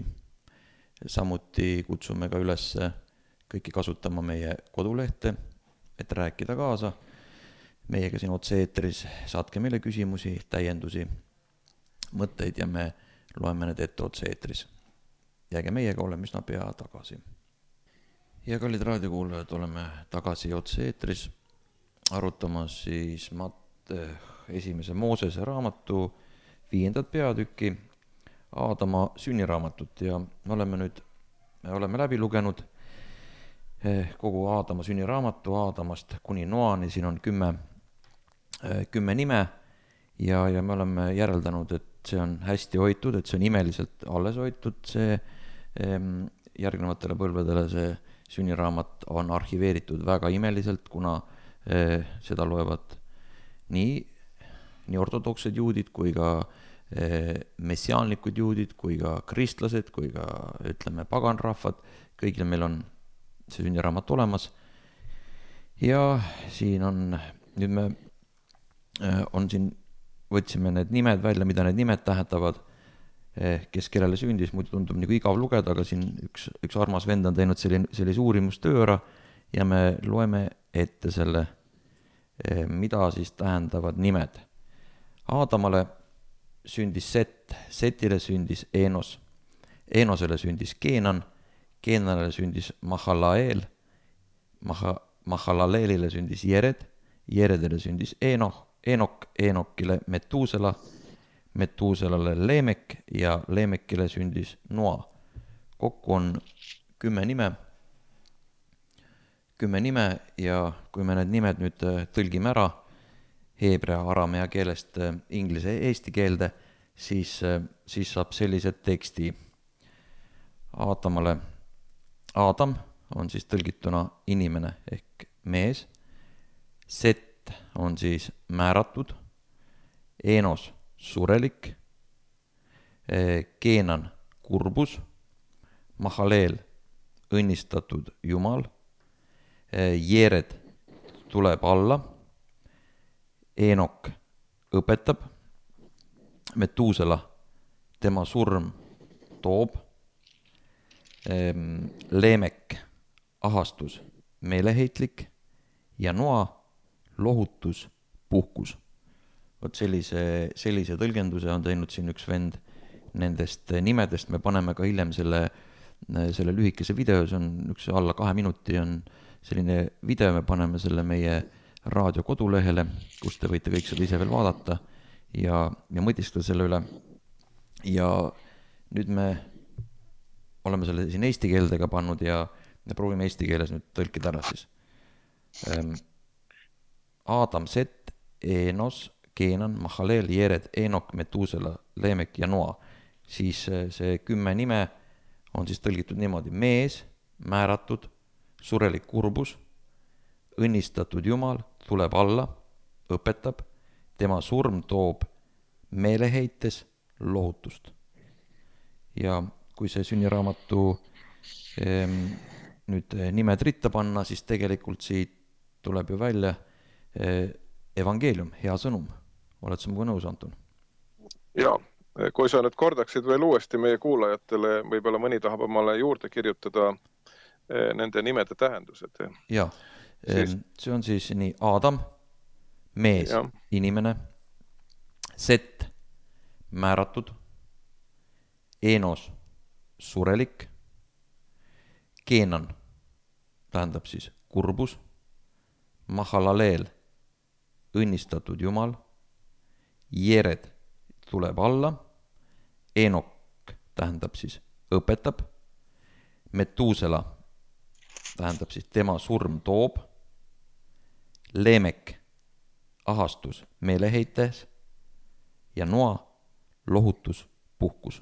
Samuti kutsume ka üles kõiki kasutama meie kodulehte, et rääkida kaasa. Meiega siin otse-eetris saatke meile küsimusi, täiendusi, mõtteid ja me loeme need ette otse-eetris. Jääge meiega, oleme üsna pea tagasi. Ja kallid raadiokuulajad, oleme tagasi otse-eetris. Arutamas siis Matte esimese Moosese raamatu viiendat peatükki Aadama sünniraamatut ja me oleme nüüd, me oleme läbi lugenud kogu Aadama sünniraamatu Aadamast kuni Noani, siin on kümme, kümme nime ja, ja me oleme järeldanud, et see on hästi hoitud, et see on imeliselt alles hoitud, see järgnevatele põlvedele see sünniraamat on arhiveeritud väga imeliselt, kuna seda loevad nii, nii ortodoksed juudid kui ka messiaanlikud juudid kui ka kristlased kui ka ütleme paganrahvad, kõigil meil on see sünniraamat olemas ja siin on, nüüd me on siin võtsime need nimed välja, mida need nimed tähendavad, kes kellele sündis, muidu tundub nagu igav lugeda, aga siin üks, üks armas vend on teinud selline, sellise uurimustöö ära ja me loeme ette selle, mida siis tähendavad nimed. Aadamale sündis Set, Setile sündis Enos, Enosele sündis Keenan, Keenanele sündis Mahalael, Maha, Mahalaleelile sündis Jered, Jeredele sündis Enoch, Enok, Enokile Metuusela, Metuuselale Leemek ja Leemekile sündis Noa. Kokku on kümme nime, kümme nime ja kui me need nimed nüüd tõlgime ära heebrea, aramea keelest inglise eesti keelde, siis, siis saab sellise teksti. Aadamale, Aadam on siis tõlgituna inimene ehk mees, Set on siis määratud, Enos surelik, Keenan kurbus, Mahaleel õnnistatud Jumal, Jered tuleb alla, Enok õpetab, Metuusela tema surm toob, Leemek ahastus meeleheitlik ja Noa lohutus puhkus. Vot sellise, sellise tõlgenduse on teinud siin üks vend nendest nimedest, me paneme ka hiljem selle, selle lühikese video, see on üks alla kahe minuti on selline video, me paneme selle meie raadio kodulehele, kus te võite kõik seda ise veel vaadata ja, ja mõtiskleda selle üle. Ja nüüd me oleme selle siin eesti keeldega pannud ja me proovime eesti keeles nüüd tõlkida ära siis. Aadam, Set, Enos, Keenan, Mahaleel, Jered, Enok, Metuusela, Leemek ja Noa. Siis see kümme nime on siis tõlgitud niimoodi. Mees, määratud, surelik kurbus, õnnistatud Jumal, tuleb alla, õpetab, tema surm toob meeleheites lohutust. Ja kui see sünniraamatu eh, nüüd nimed ritta panna, siis tegelikult siit tuleb ju välja eh, evangeelium, hea sõnum. Oled sa mugu nõus, Anton? Jaa, kui sa nüüd kordaksid veel uuesti meie kuulajatele, võib-olla mõni tahab omale juurde kirjutada nende nimede tähendused. Jaa, siis... see on siis nii Aadam, mees, ja. Inimene, Set, määratud, Enos, surelik, Keenan, tähendab siis kurbus, Mahalaleel, õnnistatud Jumal, Jered tuleb alla, Enok tähendab siis õpetab, Metuusela tähendab siis tema surm toob, Leemek ahastus meeleheites ja Noa lohutus puhkus.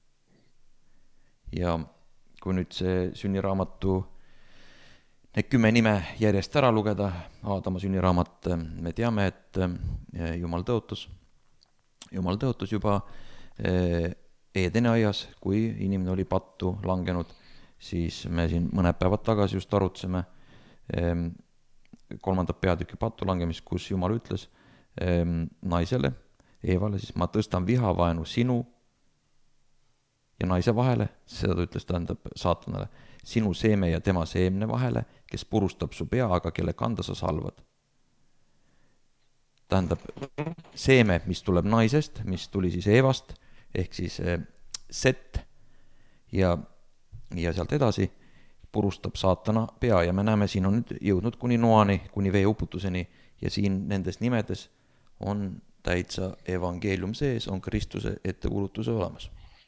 Ja kui nüüd see sünniraamatu need kümme nime järjest ära lugeda, Aadama sünniraamat, me teame, et Jumal tõotus, Jumal tõotus juba Eedeni aias, kui inimene oli pattu langenud, siis me siin mõned päevad tagasi just arutseme kolmandat peatükki pattu langemist, kus Jumal ütles naisele, Eevale, siis ma tõstan vihavaenu sinu ja naise vahele, seda ta ütles, tähendab saatanale, sinu seeme ja tema seemne vahele, kes purustab su pea, aga kelle kanda sa salvad. Tähendab seeme, mis tuleb naisest, mis tuli siis Eevast, ehk siis Set ja, ja sealt edasi purustab saatana pea ja me näeme, siin on nüüd jõudnud kuni Noani, kuni veeuputuseni ja siin nendes nimedes on täitsa evangeelium sees, on Kristuse ettekuulutuse olemas.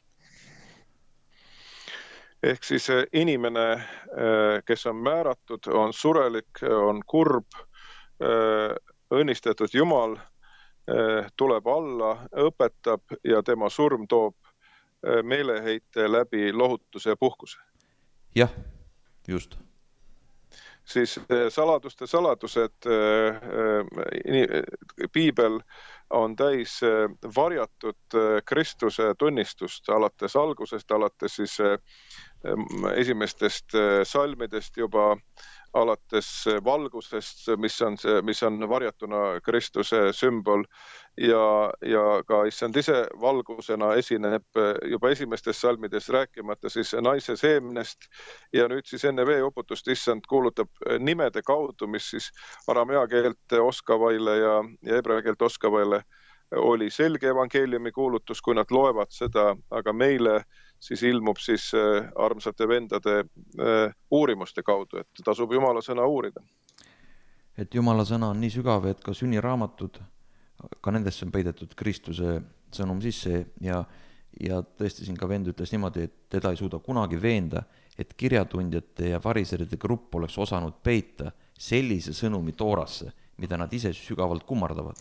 Ehk siis inimene, kes on määratud, on surelik, on kurb, õnnistatud Jumal, tuleb alla, õpetab ja tema surm toob meeleheite läbi lohutuse ja puhkuse. Jah, just. Siis saladuste saladused, piibel on täis varjatud Kristuse tunnistust alates algusest, alates siis esimestest salmidest juba alates valgusest, mis on, see, mis on varjatuna Kristuse sümbol ja, ja ka issand ise valgusena esineb juba esimestes salmides, rääkimata siis naise seemnest ja nüüd siis enne veeuputust issand kuulutab nimede kaudu, mis siis aramea keelt oskavaile ja, ja hebrea keelt oskavaile oli selge evangeeliumi kuulutus, kui nad loevad seda, aga meile siis ilmub siis armsate vendade uurimuste kaudu, et tasub Jumala sõna uurida. Et Jumala sõna on nii sügav, et ka sünniraamatud, ka nendesse on peidetud Kristuse sõnum sisse ja, ja tõesti siin ka vend ütles niimoodi, et teda ei suuda kunagi veenda, et kirjatundjate ja variseride grupp oleks osanud peita sellise sõnumi toorasse, mida nad ise sügavalt kummardavad.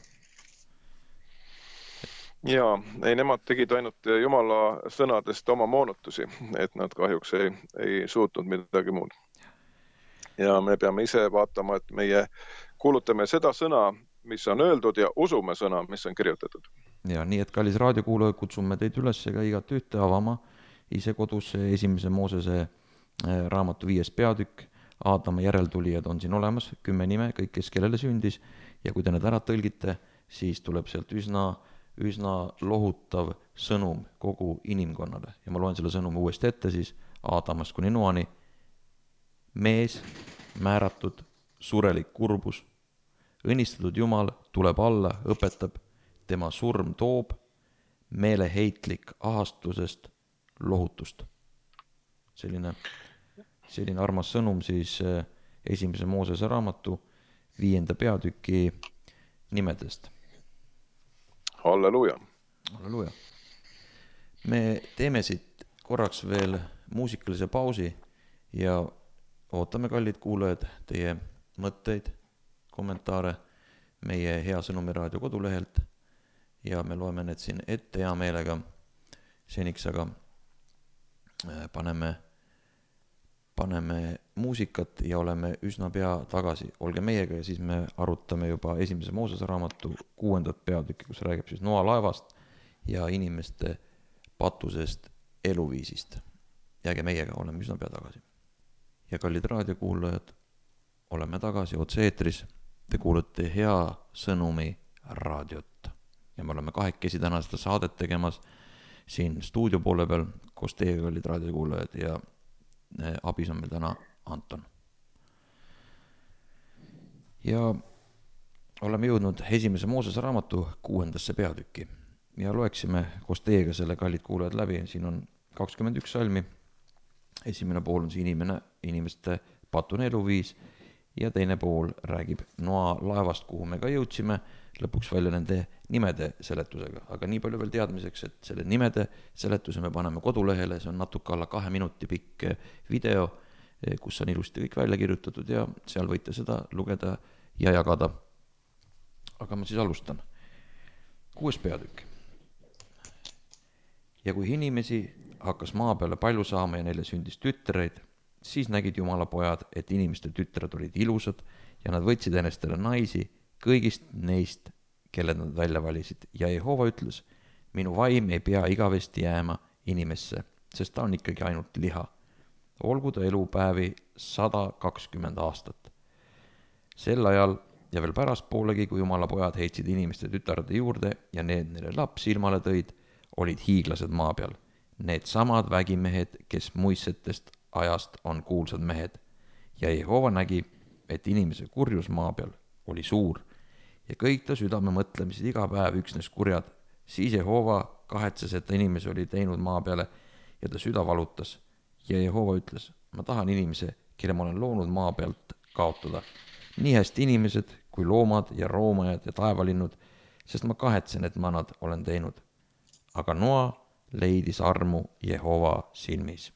Jaa, ei, nemad tegid ainult Jumala sõnadest oma moonutusi, et nad kahjuks ei, ei suutnud midagi muud. Ja me peame ise vaatama, et meie kuulutame seda sõna, mis on öeldud ja usume sõna, mis on kirjutatud. Ja nii, et kallis raadiokuulaja, kutsume teid üles ka igat ühte avama ise kodus esimese Moosese raamatu viies peatükk. Aadama järeltulijad on siin olemas, kümme nime, kõik, kes kellele sündis ja kui te need ära tõlgite, siis tuleb sealt üsna üsna lohutav sõnum kogu inimkonnale. Ja ma loen selle sõnumi uuesti ette siis Aadamast kuni Noani. Mees, määratud, surelik kurbus, õnnistatud Jumal tuleb alla, õpetab, tema surm toob meeleheitlik ahastusest lohutust. Selline, selline armas sõnum siis esimese Moosese raamatu viienda peatüki nimedest. Halleluja. Halleluja. Me teeme siit korraks veel muusikalise pausi ja ootame, kallid kuulajad, teie mõtteid, kommentaare meie Hea Sõnumi raadio kodulehelt ja me loeme need siin ette hea meelega seniks, aga paneme, paneme muusikat ja oleme üsna pea tagasi. Olge meiega ja siis me arutame juba esimese Moosese raamatu kuuendat peatükki, kus räägib siis Noa laevast ja inimeste patusest eluviisist. Jääge meiega, oleme üsna pea tagasi. Ja kallid raadiokuulajad, oleme tagasi otse eetris. Te kuulete Hea Sõnumi raadiot. Ja me oleme kahekesi täna seda saadet tegemas siin stuudio poole peal, koos teie kallid raadiokuulajad ja abis on meil täna Anton. Ja oleme jõudnud esimese Moosese raamatu kuuendasse peatükki ja loeksime koos teiega selle, kallid kuulajad, läbi. Siin on kakskümmend üks salmi. Esimene pool on see inimene, inimeste patune eluviis ja teine pool räägib Noa laevast, kuhu me ka jõudsime, lõpuks välja nende nimede seletusega. Aga nii palju veel teadmiseks, et selle nimede seletuse me paneme kodulehele, see on natuke alla kahe minuti pikk video, kus on ilusti kõik välja kirjutatud ja seal võite seda lugeda ja jagada. Aga ma siis alustan. Kuues peatükk. Ja kui inimesi hakkas maa peale palju saama ja neile sündis tütreid, siis nägid Jumala pojad, et inimeste tütred olid ilusad ja nad võtsid ennestele naisi kõigist neist, kelle nad välja valisid. Ja Jehova ütles, minu vaim ei pea igavesti jääma inimesse, sest ta on ikkagi ainult liha. Olgu ta elupäevi sada kakskümmend aastat. Sel ajal ja veel pärast poolegi, kui Jumala pojad heitsid inimeste tütarde juurde ja need neile lapsi ilmale tõid, olid hiiglased maa peal. Need samad vägimehed, kes muistsetest ajast on kuulsad mehed. Ja Jehova nägi, et inimese kurjus maa peal oli suur ja kõik ta südame mõtlemised iga päev üksnes kurjad. Siis Jehova kahetses, et ta inimese oli teinud maa peale ja ta süda valutas. Ja Jehova ütles, ma tahan inimese, kelle ma olen loonud maa pealt, kaotada. Nii hästi inimesed kui loomad ja roomajad ja taevalinnud, sest ma kahetsen, et ma nad olen teinud. Aga Noa leidis armu Jehova silmis.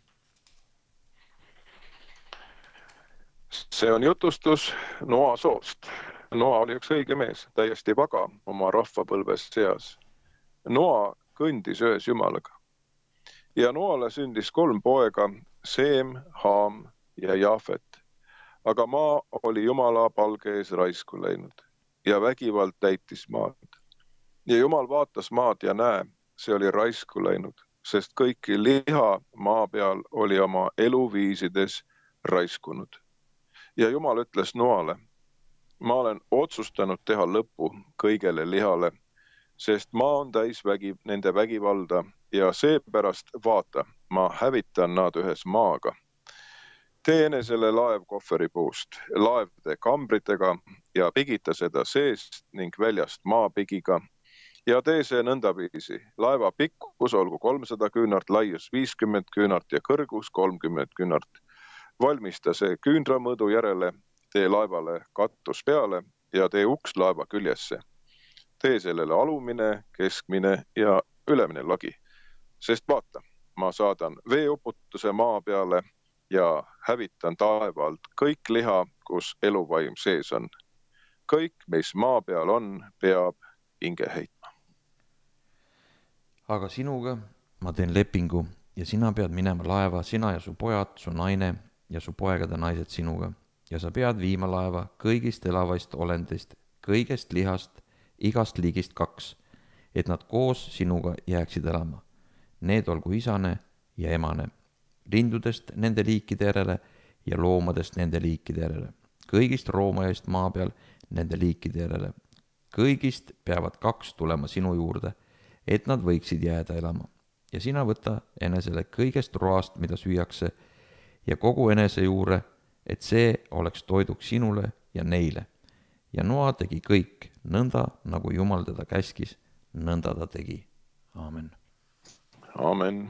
See on jutustus Noa soost. Noa oli üks õige mees, täiesti vaga oma rahvapõlves seas. Noa kõndis öös Jumalaga. Ja Noale sündis kolm poega, Seem, Haam ja Jaafet. Aga maa oli Jumala palge ees raisku läinud ja vägivald täitis maad. Ja Jumal vaatas maad ja näe, see oli raisku läinud sest kõik liha maa peal oli oma eluviisides raiskunud. Ja Jumal ütles Noale, ma olen otsustanud teha lõpu kõigele lihale, sest maa on täis vägi, nende vägivalda ja seepärast vaata, ma hävitan nad ühes maaga. Tee enesele laev kohveripuust, laevde kambritega ja pigita seda seest ning väljast maapigiga. Ja tee see nõndaviisi. Laeva pikkus olgu kolmsada küünart, laius viiskümmend küünart ja kõrgus kolmkümmend küünart. Valmista see küünramõõdu järele, tee laevale kattus peale ja tee uks laeva küljesse. Tee sellele alumine, keskmine ja ülemine lagi. Sest vaata, ma saadan veeuputuse maa peale ja hävitan taevalt kõik liha, kus eluvaim sees on. Kõik, mis maa peal on, peab hinge heitma. Aga sinuga ma teen lepingu ja sina pead minema laeva, sina ja su pojad, su naine ja su poegade naised sinuga. Ja sa pead viima laeva kõigist elavaist olendist, kõigest lihast, igast liigist kaks, et nad koos sinuga jääksid elama. Need olgu isane ja emane. Lindudest nende liikide järele ja loomadest nende liikide järele. Kõigist roomajast maa peal nende liikide järele. Kõigist peavad kaks tulema sinu juurde, et nad võiksid jääda elama. Ja sina võta enesele kõigest roast, mida süüakse, ja kogu enese juure, et see oleks toiduks sinule ja neile. Ja Noa tegi kõik, nõnda nagu Jumal teda käskis, nõnda ta tegi. Aamen. Aamen.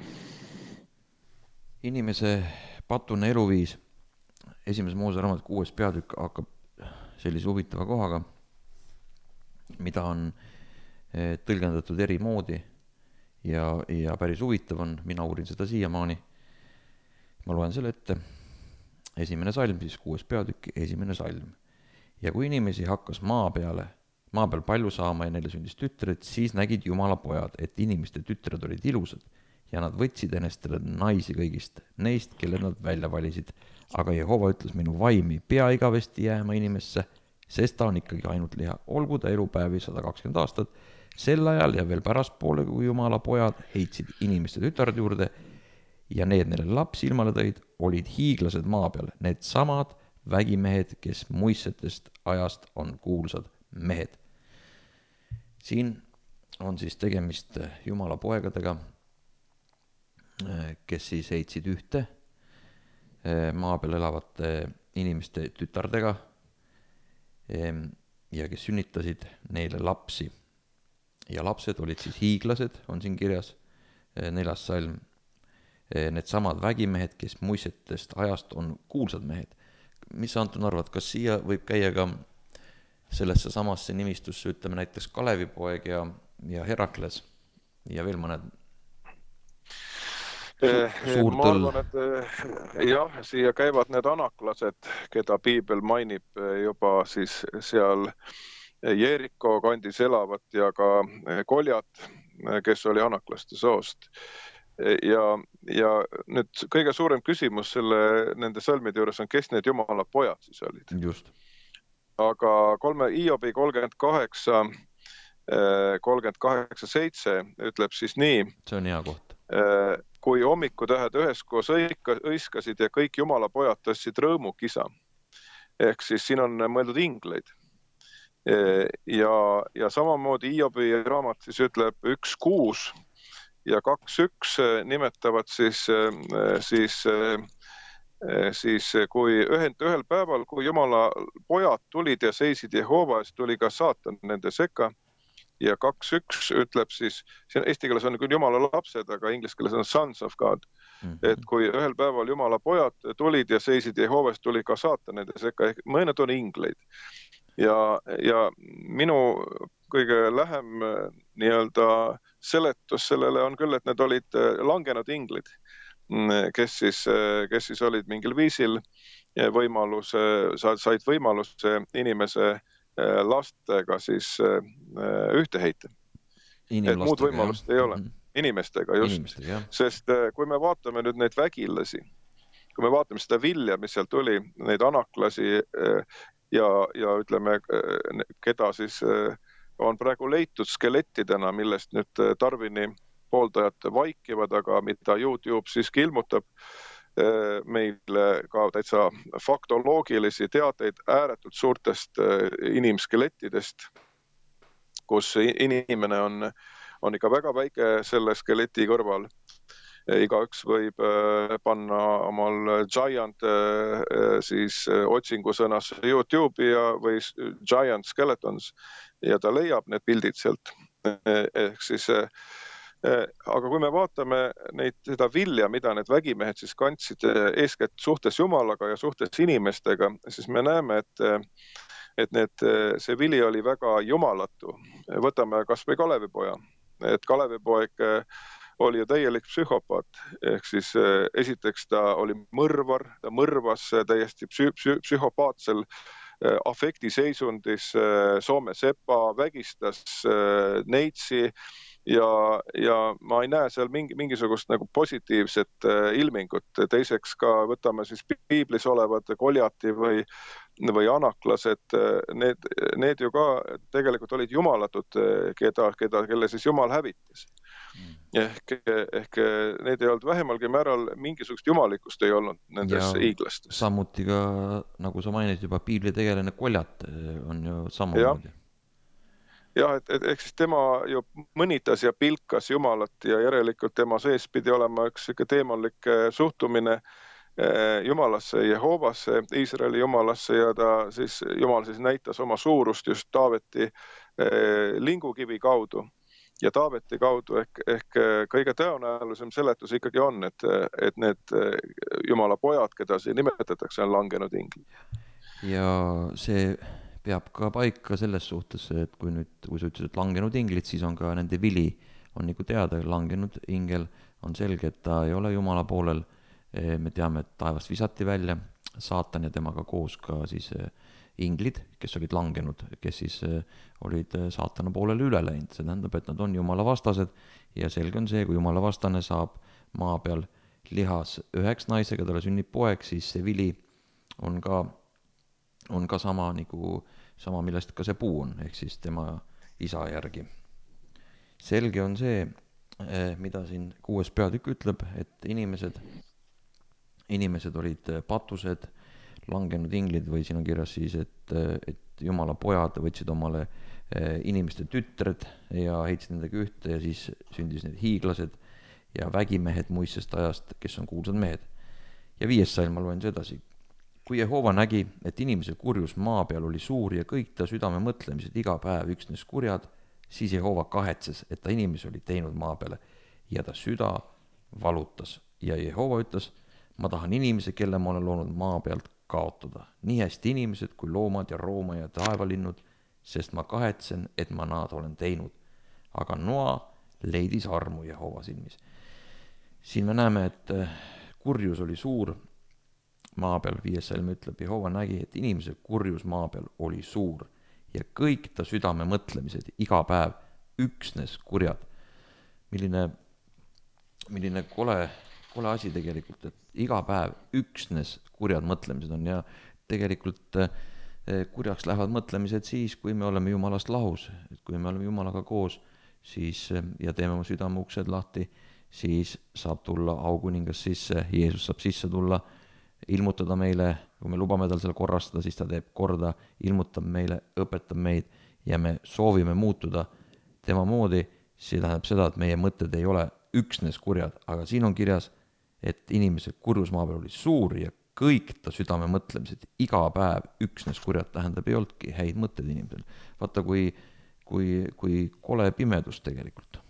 Inimese patune eluviis, esimese Moose raamat kuues peatükk hakkab sellise huvitava kohaga, mida on tõlgendatud eri moodi ja, ja päris huvitav on, mina uurin seda siiamaani. Ma loen selle ette. Esimene salm, siis kuues peatükk, esimene salm. Ja kui inimesi hakkas maa peale, maa peal palju saama ja neile sündis tütred, siis nägid Jumala pojad, et inimeste tütred olid ilusad ja nad võtsid enestele naisi kõigist neist, kelle nad välja valisid. Aga Jehova ütles, minu vaimi pea igavesti jääma inimesse, sest ta on ikkagi ainult liha. Olgu ta elupäevi sada kakskümmend aastat, sel ajal ja veel pärastpoole, kui Jumala pojad heitsid inimeste tütard juurde ja need neile lapsi ilmale tõid, olid hiiglased maa peal, need samad vägimehed, kes muistsetest ajast on kuulsad mehed. Siin on siis tegemist Jumala poegadega, kes siis heitsid ühte maa peal elavate inimeste tütardega ja kes sünnitasid neile lapsi. Ja lapsed olid siis hiiglased, on siin kirjas, neljas salm. Need samad vägimehed, kes muistsetest ajast on kuulsad mehed. Mis sa, Anton, arvad, kas siia võib käia ka sellesse samasse nimistusse, ütleme näiteks Kalevipoeg ja, ja Herakles ja veel mõned suur ma tõll? arvan, et jah, siia käivad need anaklased, keda piibel mainib juba siis seal Jeeriko kandis elavat ja ka Koljat, kes oli anaklaste soost. Ja, ja nüüd kõige suurem küsimus selle, nende salmide juures on, kes need Jumala pojad siis olid. Just. Aga kolme Iobi kolmkümmend kaheksa, kolmkümmend kaheksa seitse ütleb siis nii. See on hea koht. Kui hommikutähed üheskoos õiskasid ja kõik Jumala pojad tõstsid rõõmukisa. Ehk siis siin on mõeldud ingleid. Ja, ja samamoodi Iobi raamat siis ütleb üks kuus ja kaks üks nimetavad siis, siis, siis kui ühel, ühel päeval, kui Jumala pojad tulid ja seisid Jehova eest, tuli ka saatan nende sekka. Ja kaks üks ütleb siis, eesti keeles on küll Jumala lapsed, aga inglise keeles on sons of God. Mm-hmm. Et kui ühel päeval Jumala pojad tulid ja seisid Jehovast, tuli ka saatan nende sekka, ehk mõned on ingleid. Ja, ja minu kõige lähem nii-öelda seletus sellele on küll, et need olid langenud inglid, kes siis, kes siis olid mingil viisil võimaluse, said võimaluse inimese lastega siis ühte heita. Et muud võimalust jah. Ei ole. Inimestega just. Inimestega, sest kui me vaatame nüüd neid vägilasi, kui me vaatame seda vilja, mis seal tuli, neid anaklasi ja, ja ütleme, keda siis on praegu leitud skelettidena, millest nüüd Tarvini pooldajad vaikivad, aga mida YouTube siiski ilmutab meile ka täitsa faktoloogilisi teateid ääretult suurtest inimskelettidest, kus inimene on, on ikka väga väike selle skeleti kõrval. Igaüks võib panna omal giant siis otsingusõnas YouTube'i ja, või giant skeletons ja ta leiab need pildid sealt. Ehk siis aga kui me vaatame neid, seda vilja, mida need vägimehed siis kandsid eeskätt suhtes Jumalaga ja suhtes inimestega, siis me näeme, et, et need, see vili oli väga jumalatu. Võtame kas või Kalevipoja. Et Kalevipoeg oli ju täielik psühhopaat. Ehk siis esiteks ta oli mõrvar, ta mõrvas täiesti psü- psü- psühhopaatsel afektiseisundis Soome sepa, vägistas neitsi, Ja, ja ma ei näe seal mingi, mingisugust nagu positiivset ilmingut. Teiseks ka võtame siis piiblis olevad Koljati või, või anaklased. Need, need ju ka tegelikult olid jumalatud, keda, keda, kelle siis Jumal hävitas. Ehk, ehk need ei olnud vähemalgi määral mingisugust jumalikust ei olnud nendes hiiglastes. Samuti ka, nagu sa mainid juba, piibli tegelane Koljat on ju samamoodi. Jah, et, et ehk siis tema ju mõnitas ja pilkas Jumalat ja järelikult tema sees pidi olema üks teemonlik suhtumine Jumalasse, Jehovasse, Iisraeli Jumalasse ja ta siis, Jumal siis näitas oma suurust just Taaveti lingukivi kaudu. Ja Taaveti kaudu ehk, ehk kõige tõenäolisem seletus ikkagi on, et, et need Jumala pojad, keda siin nimetatakse, on langenud inglid. Ja see peab ka paika selles suhtes, et kui nüüd, kui sa ütlesid, et langenud inglid, siis on ka nende vili, on nagu teada, langenud ingel on selge, et ta ei ole Jumala poolel. Me teame, et taevast visati välja saatan ja temaga koos ka siis inglid, kes olid langenud, kes siis olid saatana poolele üle läinud. See tähendab, et nad on Jumala vastased ja selge on see, kui Jumala vastane saab maa peal lihas üheks naisega, talle sünnib poeg, siis see vili on ka on ka sama, nagu, sama, millest ka see puu on, ehk siis tema isa järgi. Selge on see, mida siin kuues peatükk ütleb, et inimesed, inimesed olid patused, langenud inglid või siin on kirjas siis, et, et Jumala pojad võtsid omale inimeste tütred ja heitsid nendega ühte ja siis sündis need hiiglased ja vägimehed muistest ajast, kes on kuulsad mehed. Ja viies salm, ma loen see edasi. Kui Jehova nägi, et inimese kurjus maa peal oli suur ja kõik ta südame mõtlemised iga päev üksnes kurjad, siis Jehova kahetses, et ta inimesi oli teinud maa peale ja ta süda valutas. Ja Jehova ütles, ma tahan inimese, kelle ma olen loonud maa pealt kaotada. Nii hästi inimesed kui loomad ja rooma ja taevalinnud, sest ma kahetsen, et ma nad olen teinud. Aga Noa leidis armu Jehova silmis. Siin me näeme, et kurjus oli suur maa peal, viies salm ütleb, Jehova nägi, et inimese kurjus maa peal oli suur ja kõik ta südame mõtlemised iga päev üksnes kurjad. Milline, milline kole, kole asi tegelikult, et iga päev üksnes kurjad mõtlemised on ja tegelikult kurjaks lähevad mõtlemised siis, kui me oleme Jumalast lahus, et kui me oleme Jumalaga koos siis, ja teeme oma südame uksed lahti, siis saab tulla aukuningas sisse, Jeesus saab sisse tulla, ilmutada meile, kui me lubame tal selle korrastada, siis ta teeb korda, ilmutab meile, õpetab meid ja me soovime muutuda tema moodi, see tähendab seda, et meie mõtted ei ole üksnes kurjad, aga siin on kirjas, et inimese kurjus maa peal oli suur ja kõik ta südame mõtlemised iga päev üksnes kurjad, tähendab ei olnudki häid mõtted inimesel. Vaata, kui, kui, kui kole pimedus tegelikult.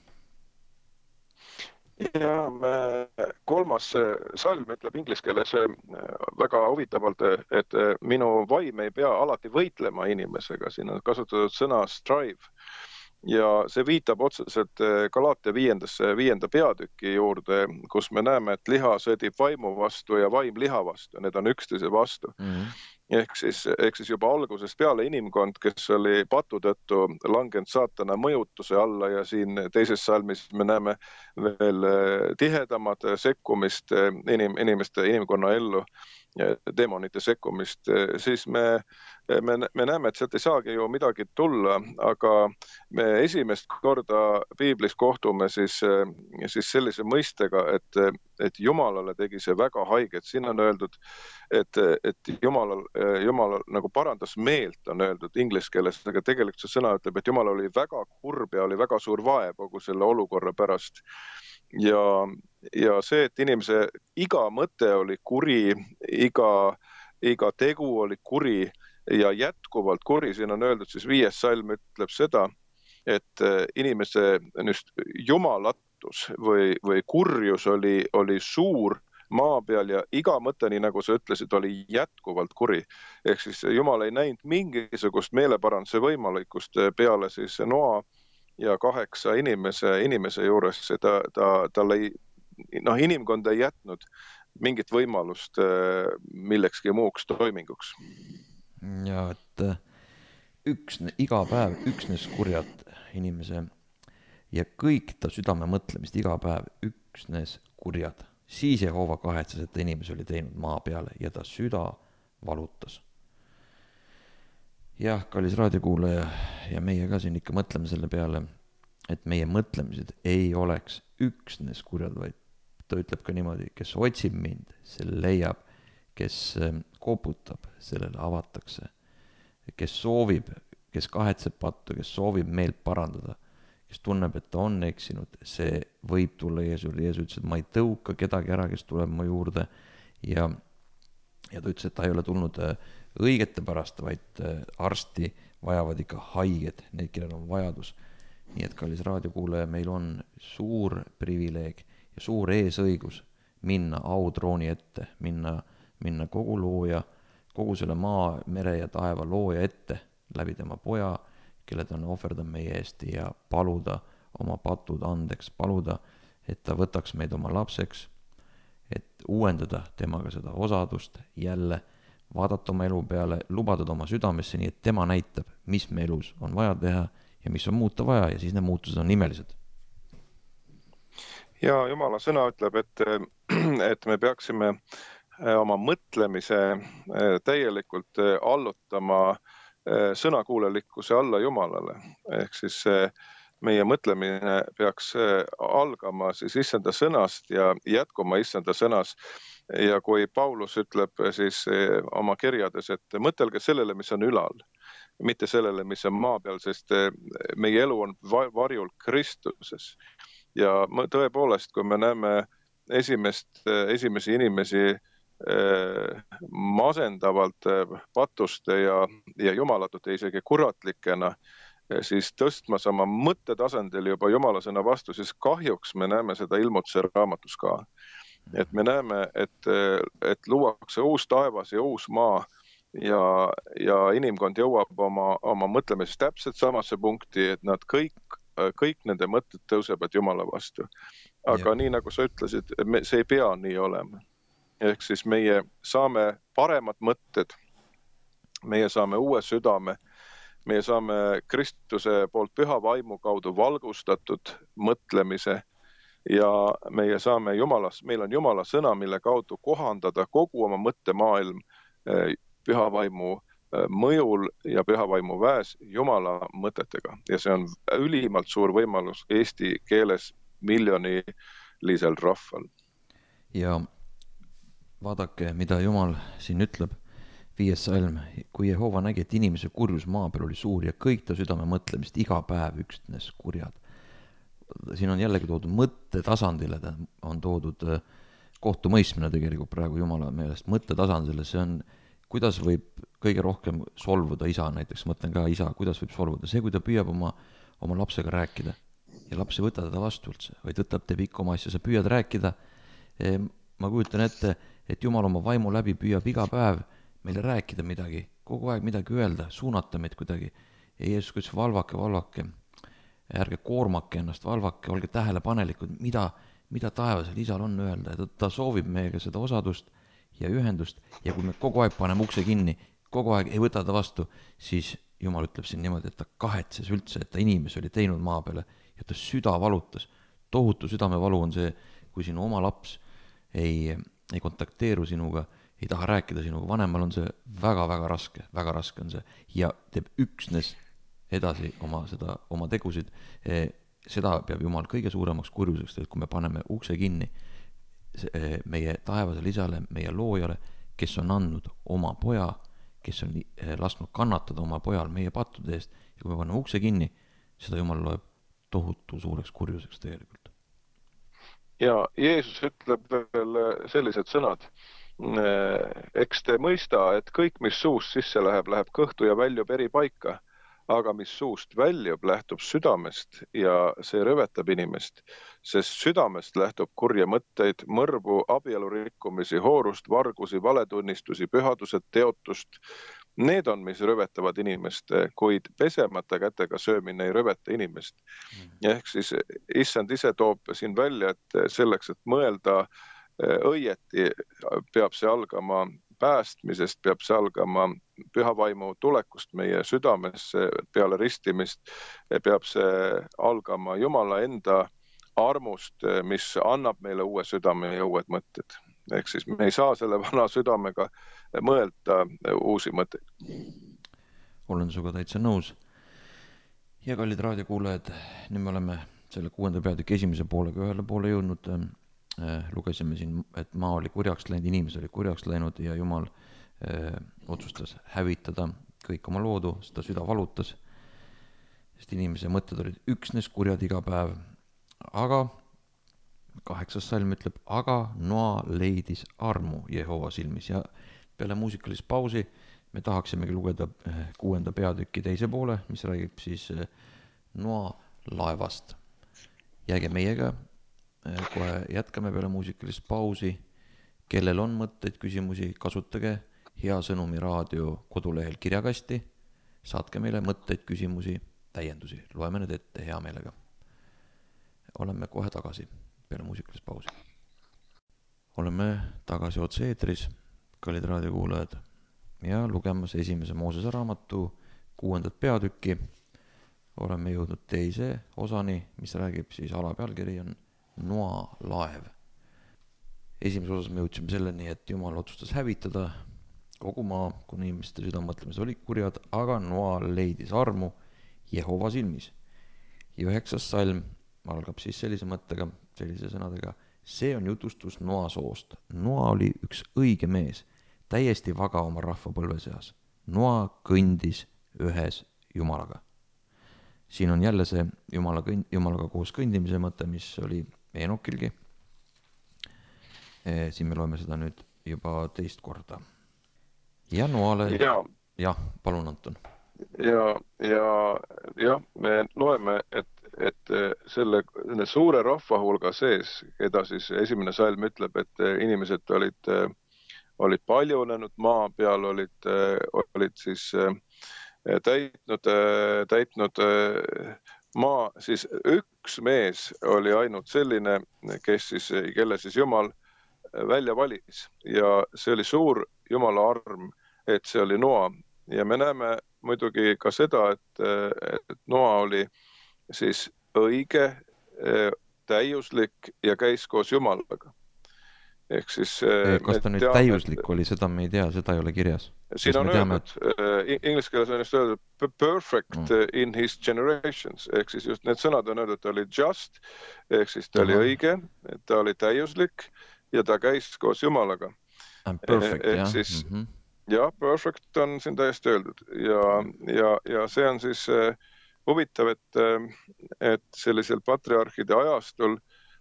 Ja kolmas salm ütleb inglise keeles väga huvitavalt, et minu vaim ei pea alati võitlema inimesega, siin on kasutatud sõna strive ja see viitab otseselt Galaatia viiendasse, viienda peatüki juurde, kus me näeme, et liha sõdib vaimu vastu ja vaim liha vastu, need on üksteise vastu. Mm-hmm. ehk siis, ehk siis juba algusest peale inimkond, kes oli patu tõttu langenud saatana mõjutuse alla ja siin teises salmis me näeme veel tihedamat sekkumist inim, inimeste, inimkonna ellu, demonite sekkumist, siis me, me, me näeme, et sealt ei saagi ju midagi tulla, aga me esimest korda piiblis kohtume siis, siis sellise mõistega, et, et Jumalale tegi see väga haiget. Siin on öeldud, et, et Jumalal, Jumalal nagu parandas meelt, on öeldud inglise keeles, aga tegelikult see sõna ütleb, et Jumal oli väga kurb ja oli väga suur vaev kogu selle olukorra pärast. Ja, ja see, et inimese iga mõte oli kuri, iga, iga tegu oli kuri ja jätkuvalt kuri, siin on öeldud siis viies salm ütleb seda, et inimese just jumalatus või, või kurjus oli, oli suur maa peal ja iga mõte, nii nagu sa ütlesid, oli jätkuvalt kuri. Ehk siis Jumal ei näinud mingisugust meeleparanduse võimalikust peale siis Noa ja kaheksa inimese, inimese juures. Ta, ta, talle ei, noh, inimkond ei jätnud mingit võimalust millekski muuks toiminguks. Ja et üks, iga päev üksnes kurjad inimese ja kõik ta südame mõtlemist iga päev üksnes kurjad. Siis Jehova kahetses, et ta inimese oli teinud maa peale ja ta süda valutas. Jah, kallis raadiokuulaja ja meie ka siin ikka mõtleme selle peale, et meie mõtlemised ei oleks üksnes kurjad, vaid ta ütleb ka niimoodi, kes otsib mind, selle leiab, kes koputab, sellele avatakse, kes soovib, kes kahetseb pattu, kes soovib meelt parandada, kes tunneb, et ta on eksinud, see võib tulla Jeesule. Jeesus ütles, et ma ei tõuka kedagi ära, kes tuleb mu juurde ja, ja ta ütles, et ta ei ole tulnud õigete pärast, vaid arsti vajavad ikka haiged, need, kellel on vajadus. Nii et kallis raadiokuulaja, meil on suur privileeg ja suur eesõigus minna autrooni ette, minna, minna kogu looja, kogu selle maa, mere ja taeva looja ette läbi tema poja, kelle ta on ohverdanud meie eest ja paluda oma patud andeks, paluda, et ta võtaks meid oma lapseks, et uuendada temaga seda osadust jälle, vaadata oma elu peale, lubada oma südamesse, nii et tema näitab, mis me elus on vaja teha ja mis on muuta vaja ja siis need muutused on imelised. Ja Jumala sõna ütleb, et, et me peaksime oma mõtlemise täielikult allutama sõnakuulelikkuse alla Jumalale. Ehk siis meie mõtlemine peaks algama siis issanda sõnast ja jätkuma issanda sõnas. Ja kui Paulus ütleb siis oma kirjades, et mõtelge sellele, mis on ülal, mitte sellele, mis on maa peal, sest meie elu on varjul Kristuses. Ja tõepoolest, kui me näeme esimest, esimesi inimesi masendavalt patuste ja, ja jumalatute isegi kuratlikena, siis tõstmas oma mõttetasandil juba Jumala sõna vastu, siis kahjuks me näeme seda Ilmutuse raamatus ka. Et me näeme, et, et luuakse uus taevas ja uus maa ja, ja inimkond jõuab oma, oma mõtlemises täpselt samasse punkti, et nad kõik, kõik nende mõtted tõusevad Jumala vastu. Aga ja. Nii nagu sa ütlesid, see ei pea nii olema. Ehk siis meie saame paremad mõtted, meie saame uue südame, meie saame Kristuse poolt püha vaimu kaudu valgustatud mõtlemise ja meie saame Jumalas, meil on Jumala sõna, mille kaudu kohandada kogu oma mõttemaailm püha vaimu mõjul ja püha vaimu väes Jumala mõtetega. Ja see on ülimalt suur võimalus eesti keeles miljonilisel rahval. Ja vaadake, mida Jumal siin ütleb, viies salm, kui Jehova nägi, et inimese kurjus maa peal oli suur ja kõik ta südame mõtlemist iga päev üksnes kurjad. Siin on jällegi toodud mõtte tasandile, on toodud kohtumõistmine tegelikult praegu Jumala meelest mõtte tasandile, see on, kuidas võib kõige rohkem solvuda isa, näiteks mõtlen ka isa, kuidas võib solvuda, see, kui ta püüab oma, oma lapsega rääkida ja laps ei võta teda vastu üldse, vaid võtab teeb ikka oma asja, sa püüad rääkida, ma kujutan ette, et Jumal oma vaimu läbi püüab iga päev meile rääkida midagi, kogu aeg midagi öelda, suunata meid kuidagi ja Jeesus küsis, valvake, valvake, ärge koormake ennast, valvake, olge tähelepanelikud, mida, mida taevasel isal on öelda, ta, ta soovib meiega seda osadust ja ühendust ja kui me kogu aeg paneme ukse kinni, kogu aeg ei võta ta vastu, siis Jumal ütleb siin niimoodi, et ta kahetses üldse, et ta inimesi oli teinud maa peale ja ta süda valutas. Tohutu südamevalu on see, kui sinu oma laps ei, ei kontakteeru sinuga, ei taha rääkida sinuga, vanemal on see väga-väga raske, väga raske on see ja teeb üksnes edasi oma, seda, oma tegusid. Seda peab Jumal kõige suuremaks kurjuseks, et kui me paneme ukse kinni meie taevasele isale, meie loojale, kes on andnud oma poja, kes on lasknud kannatada oma pojal meie pattude eest ja kui me paneme ukse kinni, seda Jumal loeb tohutu suureks kurjuseks tegelikult. Ja Jeesus ütleb veel sellised sõnad. Eks te mõista, et kõik, mis suust sisse läheb, läheb kõhtu ja väljub eri paika, aga mis suust väljub, lähtub südamest ja see rövetab inimest, sest südamest lähtub kurje mõtteid, mõrvu, abielurikkumisi, hoorust, vargusi, valetunnistusi, pühadused, teotust. Need on, mis rövetavad inimest, kuid pesemata kätega söömine ei röveta inimest. Ehk siis issand ise toob siin välja, et selleks, et mõelda õieti, peab see algama päästmisest, peab see algama pühavaimu tulekust meie südamesse peale ristimist, peab see algama Jumala enda armust, mis annab meile uue südame ja uued mõtted. Ehk siis me ei saa selle vana südamega mõelda uusi mõtteid. Olen suga täitsa nõus. Ja kallid raadiokuulajad, nüüd me oleme selle kuuenda peatüki esimese poolega ühele poole jõudnud. Lugesime siin, et maa oli kurjaks läinud, inimesed oli kurjaks läinud ja Jumal eh, otsustas hävitada kõik oma loodu, seda süda valutas, sest inimese mõtted olid üksnes kurjad iga päev. Aga kaheksas salm ütleb, aga Noa leidis armu Jehova silmis ja peale muusikalist pausi me tahaksimegi lugeda kuuenda peatüki teise poole, mis räägib siis Noa laevast. Jääge meiega. Kohe jätkame peale muusikalist pausi. Kellel on mõtteid, küsimusi, kasutage Hea Sõnumi raadio kodulehel kirjakasti. Saatke meile mõtteid, küsimusi, täiendusi. Loeme need ette hea meelega. Oleme kohe tagasi peale muusikalist pausi. Oleme tagasi otse eetris, kallid raadiokuulajad, ja lugemas esimese Moosese raamatu kuuendat peatükki. Oleme jõudnud teise osani, mis räägib siis alapealkiri on Noa laev. Esimeses osas me jõudsime selleni, et Jumal otsustas hävitada kogu maa, kuna inimeste südamõtlemised olid kurjad, aga Noa leidis armu Jehova silmis. Ja üheksas salm algab siis sellise mõttega, sellise sõnadega. See on jutustus Noa soost. Noa oli üks õige mees, täiesti vaga oma rahvapõlve seas. Noa kõndis ühes Jumalaga. Siin on jälle see Jumala kõnd, Jumalaga koos kõndimise mõte, mis oli Enokilgi. E, siin me loeme seda nüüd juba teist korda. Ja Noale... Ja, ja palun, Anton. Ja, ja, ja me loeme, et, et selle suure rahva hulga sees, keda siis esimene salm ütleb, et inimesed olid, olid paljunenud maa peal, olid, olid siis täitnud, täitnud maa, siis üks mees oli ainult selline, kes siis, kelle siis Jumal välja valis. Ja see oli suur Jumala arm, et see oli Noa. Ja me näeme muidugi ka seda, et, et Noa oli siis õige, täiuslik ja käis koos Jumalaga. Ehk siis, kas ta nüüd teame, täiuslik oli, seda me ei tea, seda ei ole kirjas. Siin on öeldud, et... inglise keeles on just öeldud perfect mm. in his generations, ehk siis just need sõnad on öeldud, ta oli just, ehk siis ta Aha. oli õige, ta oli täiuslik ja ta käis koos Jumalaga. And perfect, ehk jah. Siis, mm-hmm. ja, perfect on siin täiesti öeldud ja, ja, ja see on siis uh, huvitav, et, et sellisel patriarhide ajastul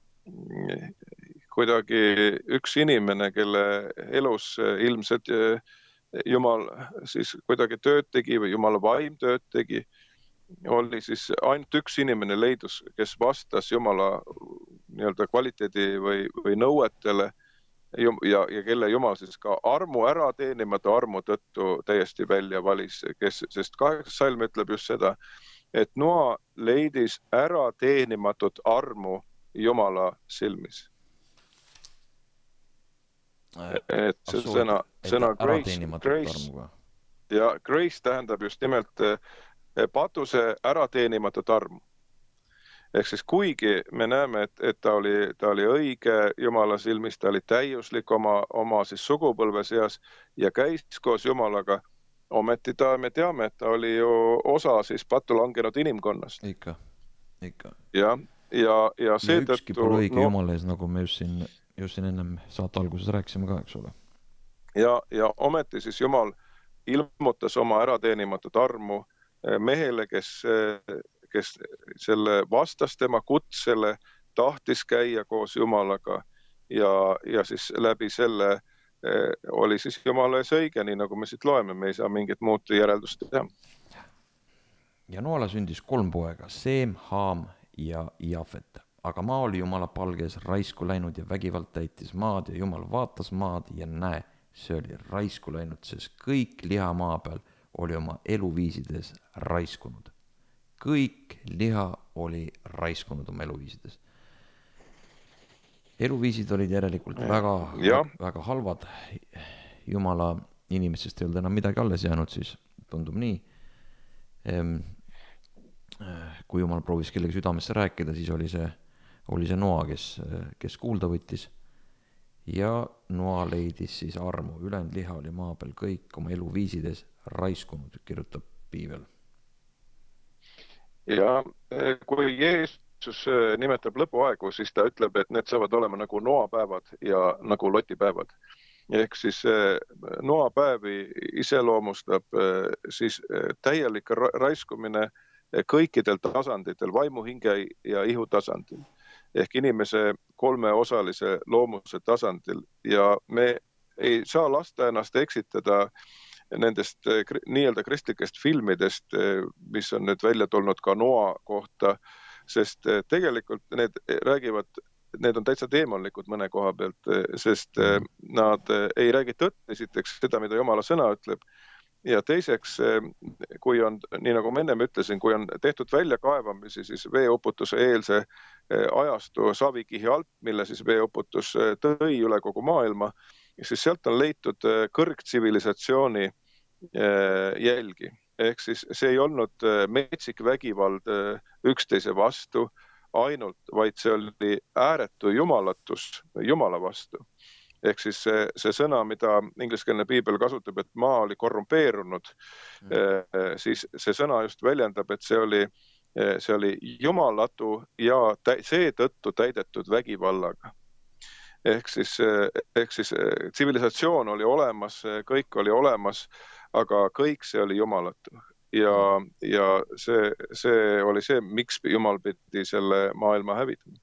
kuidagi üks inimene, kelle elus ilmselt Jumal siis kuidagi tööd tegi või Jumala vaim tööd tegi, oli siis ainult üks inimene leidus, kes vastas Jumala nii-öelda kvaliteedi või, või nõuetele ja, ja kelle Jumal siis ka armu ära teenimata armu tõttu täiesti välja valis, kes, sest kaheksas salm ütleb just seda, et Noa leidis ära teenimatut armu Jumala silmis. Et see sõna, sõna grace, grace, ja grace tähendab just nimelt patuse ärateenimata tarmu. Ehk siis kuigi me näeme, et, et ta, oli, ta oli õige Jumala silmis, ta oli täiuslik oma, oma siis sugupõlve seas ja käis koos Jumalaga, ometi ta, me teame, et ta oli ju osa siis pattu langenud inimkonnast. Ikka, ikka. Ja, ja, ja seetõttu... Ja ükski pole õige no, Jumala ees, nagu me just siin, just siin ennem saate alguses rääkisime ka, eks ole. Ja, ja ometi siis Jumal ilmutas oma ärateenimata tarmu mehele, kes, kes selle vastas tema kutsele, tahtis käia koos Jumalaga ja, ja siis läbi selle eh, oli siis Jumala ees õige, nii nagu me siit loeme, me ei saa mingit muud järeldust teha. Ja Noale sündis kolm poega, Seem, Haam ja Jafet. Aga maa oli Jumala palges raisku läinud ja vägivald täitis maad ja Jumal vaatas maad ja näe, see oli raisku läinud, sest kõik liha maa peal oli oma eluviisides raiskunud. Kõik liha oli raiskunud oma eluviisides. Eluviisid olid järelikult väga, väga, väga halvad. Jumala inimestest ei olnud enam midagi alles jäänud, siis tundub nii. Kui Jumal proovis kellegi südamesse rääkida, siis oli see, oli see Noa, kes, kes kuulda võttis. Ja Noa leidis siis armu. Ülejäänud liha oli maa peal kõik oma eluviisides raiskunud, kirjutab Piibel. Ja kui Jeesus nimetab lõpuaegu, siis ta ütleb, et need saavad olema nagu Noa päevad ja nagu Loti päevad. Ehk siis Noa päevi iseloomustab siis täielik raiskumine kõikidel tasanditel, vaimu, hinge ja ihu tasandil. Ehk inimese kolmeosalise loomuse tasandil ja me ei saa lasta ennast eksitada nendest nii-öelda kristlikest filmidest, mis on nüüd välja tulnud ka Noa kohta, sest tegelikult need räägivad, need on täitsa teemonlikud mõne koha pealt, sest nad ei räägi tõtt, esiteks seda, mida Jumala sõna ütleb, ja teiseks, kui on, nii nagu ma ennem ütlesin, kui on tehtud väljakaevamisi, siis veeuputuse eelse ajastu savikihi alt, mille siis veeuputus tõi üle kogu maailma, siis sealt on leitud kõrgtsivilisatsiooni jälgi. Ehk siis see ei olnud metsik vägivald üksteise vastu ainult, vaid see oli ääretu jumalatus Jumala vastu. Ehk siis see, see sõna, mida ingliskeelne piibel kasutab, et maa oli korrumpeerunud, mm. siis see sõna just väljendab, et see oli, see oli jumalatu ja tä- seetõttu täidetud vägivallaga. Ehk siis, ehk siis tsivilisatsioon oli olemas, kõik oli olemas, aga kõik see oli jumalatu. Ja, ja see, see oli see, miks Jumal pidi selle maailma hävitama.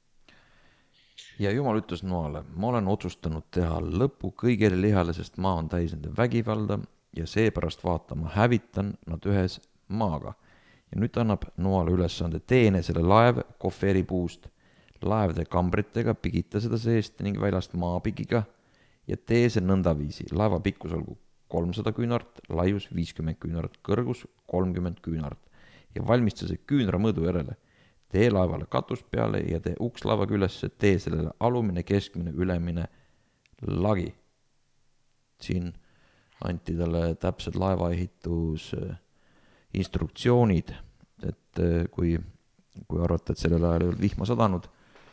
Ja Jumal ütles Noale, ma olen otsustanud teha lõpu kõigele lihale, sest maa on täis nende vägivalda ja seepärast vaata, ma hävitan nad ühes maaga. Ja nüüd annab Noale ülesande teene selle laev kohveripuust, laevade kambritega pigita seda seest ning väljast maapigiga ja tee see nõndaviisi. Laeva pikkus olgu kolmsada küünart, laius viiskümmend küünart, kõrgus kolmkümmend küünart ja valmista see küünra mõõdu järele. Tee laevale katus peale ja tee uks laevaga üles, tee sellele alumine, keskmine, ülemine lagi. Siin anti talle täpsed laevaehitus instruktsioonid, et kui, kui arvata, et sellel ajal ei olnud vihma sadanud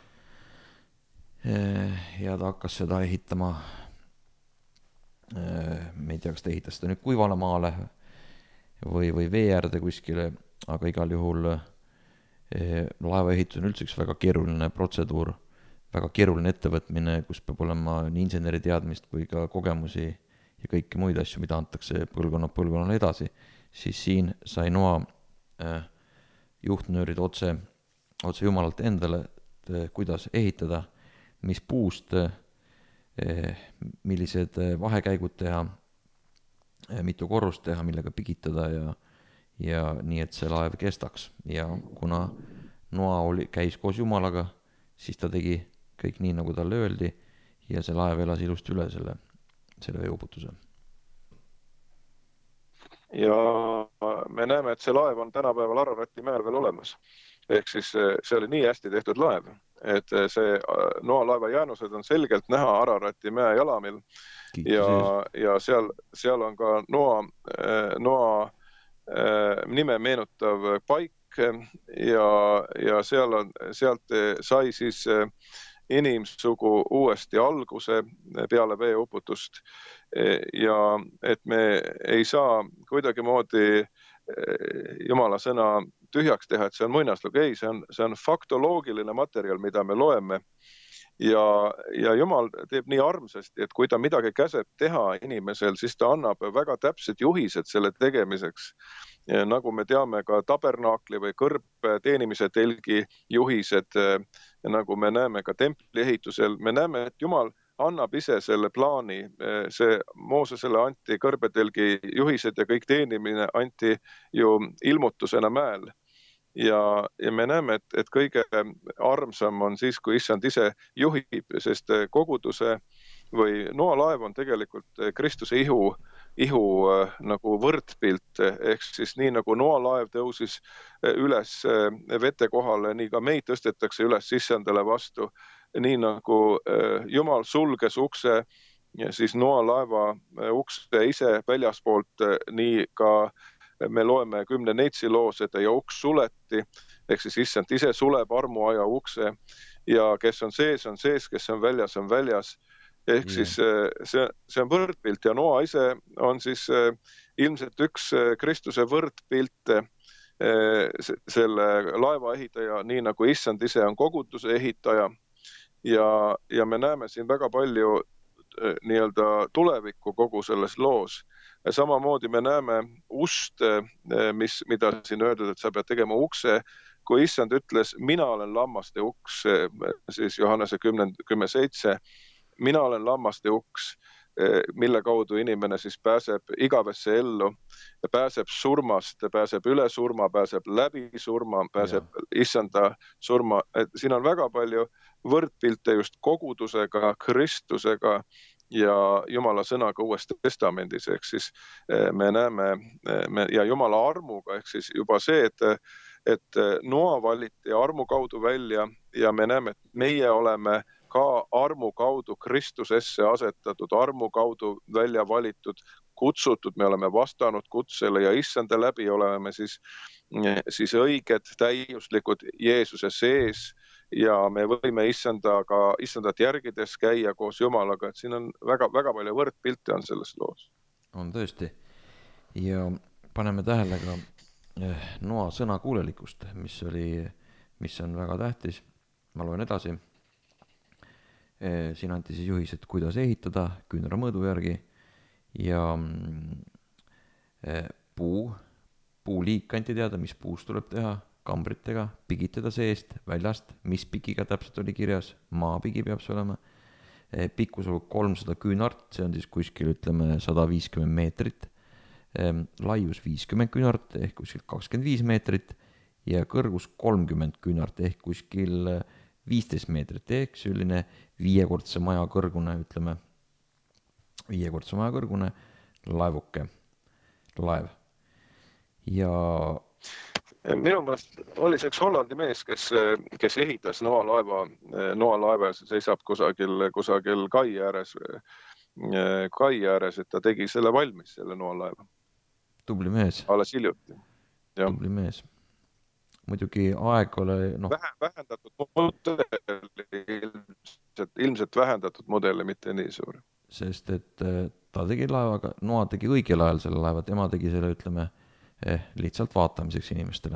ja ta hakkas seda ehitama, me ei tea, kas ta ehitas seda nüüd kuivale maale või, või vee äärde kuskile, aga igal juhul laevaehitus on üldse üks väga keeruline protseduur, väga keeruline ettevõtmine, kus peab olema nii inseneri teadmist kui ka kogemusi ja kõiki muid asju, mida antakse põlvkonna põlvkonnale edasi, siis siin sai Noa juhtnöörid otse, otse Jumalalt endale, kuidas ehitada, mis puust, millised vahekäigud teha, mitu korrust teha, millega pigitada ja ja nii, et see laev kestaks. Ja kuna Noa oli, käis koos Jumalaga, siis ta tegi kõik nii, nagu talle öeldi ja see laev elas ilusti üle selle, selle veeuputuse. Ja me näeme, et see laev on tänapäeval Ararati mäel veel olemas. ehk siis see oli nii hästi tehtud laev, et see Noa laeva jäänused on selgelt näha Ararati mäe jalamil ja, ja seal, seal on ka Noa, Noa nime meenutav paik ja, ja seal on, sealt sai siis inimsugu uuesti alguse peale veeuputust ja et me ei saa kuidagimoodi Jumala sõna tühjaks teha, et see on muinaslugu. Ei, see on, see on faktoloogiline materjal, mida me loeme. Ja, ja Jumal teeb nii armsasti, et kui ta midagi käseb teha inimesel, siis ta annab väga täpsed juhised selle tegemiseks. Ja nagu me teame ka tabernaakli või kõrb teenimise telgi juhised, ja nagu me näeme ka templi ehitusel, me näeme, et Jumal annab ise selle plaani, see Moosesele anti kõrbetelgi juhised ja kõik teenimine anti ju ilmutusena mäel. Ja, ja me näeme, et, et kõige armsam on siis, kui issand ise juhib, sest koguduse või Noa laev on tegelikult Kristuse ihu, ihu nagu võrdpilt, ehk siis nii nagu Noa laev tõusis üles vete kohale, nii ka meid tõstetakse üles issandale vastu. Nii nagu Jumal sulges ukse, siis Noa laeva ukse ise väljaspoolt, nii ka me loeme kümne neitsi loos, et ja uks suleti, ehk siis issand ise suleb armuaja ukse ja kes on sees, on sees, kes on väljas, on väljas. Ehk yeah. siis see, see on võrdpilt ja Noa ise on siis ilmselt üks Kristuse võrdpilt selle laeva ehitaja, nii nagu issand ise on koguduse ehitaja. Ja, ja me näeme siin väga palju nii-öelda tulevikku kogu selles loos. Samamoodi me näeme ust, mis, mida siin öeldud, et sa pead tegema ukse. Kui issand ütles, mina olen lammaste uks, siis Johannese kümme seitse, mina olen lammaste uks, mille kaudu inimene siis pääseb igavesse ellu, pääseb surmast, pääseb üle surma, pääseb läbi surma, pääseb ja. Issanda surma. Et siin on väga palju võrdpilte just kogudusega, Kristusega ja Jumala sõnaga uues testamendis, ehk siis me näeme me, ja Jumala armuga, ehk siis juba see, et, et Noa valiti armu kaudu välja ja me näeme, et meie oleme ka armu kaudu Kristusesse asetatud, armu kaudu välja valitud, kutsutud, me oleme vastanud kutsele ja issanda läbi oleme siis, siis õiged, täiuslikud Jeesuse sees ja me võime issandaga, issandat järgides käia koos Jumalaga, et siin on väga, väga palju võrdpilte on selles loos. On tõesti. Ja paneme tähele ka Noa sõna kuulelikkust, mis oli, mis on väga tähtis. Ma loen edasi. Siin anti siis juhised, kuidas ehitada küünra mõõdu järgi ja puu, puuliik anti teada, mis puust tuleb teha, kambritega, pigitada seest, väljast, mis pikiga täpselt oli kirjas, maapigi peab see olema, pikkus on kolmsada küünart, see on siis kuskil ütleme sada viiskümmend meetrit, laius viiskümmend küünart ehk kuskil kakskümmend viis meetrit ja kõrgus kolmkümmend küünart ehk kuskil viisteist meetrit ehk selline viiekordse maja kõrgune, ütleme, viiekordse maja kõrgune laevuke, laev. Ja minu meelest oli see üks Hollandi mees, kes, kes ehitas Noa laeva, Noa laeva seisab kusagil, kusagil kai ääres, kai ääres, et ta tegi selle valmis, selle Noa laeva. Tubli mees. Alles hiljuti. Ja. Tubli mees. Muidugi aeg ole... No. Vähendatud mudeli, ilmselt, ilmselt vähendatud mudeli, mitte nii suur. Sest et ta tegi laevaga, Noa tegi õigel ajal selle laeva, tema tegi selle, ütleme, eh, lihtsalt vaatamiseks inimestele.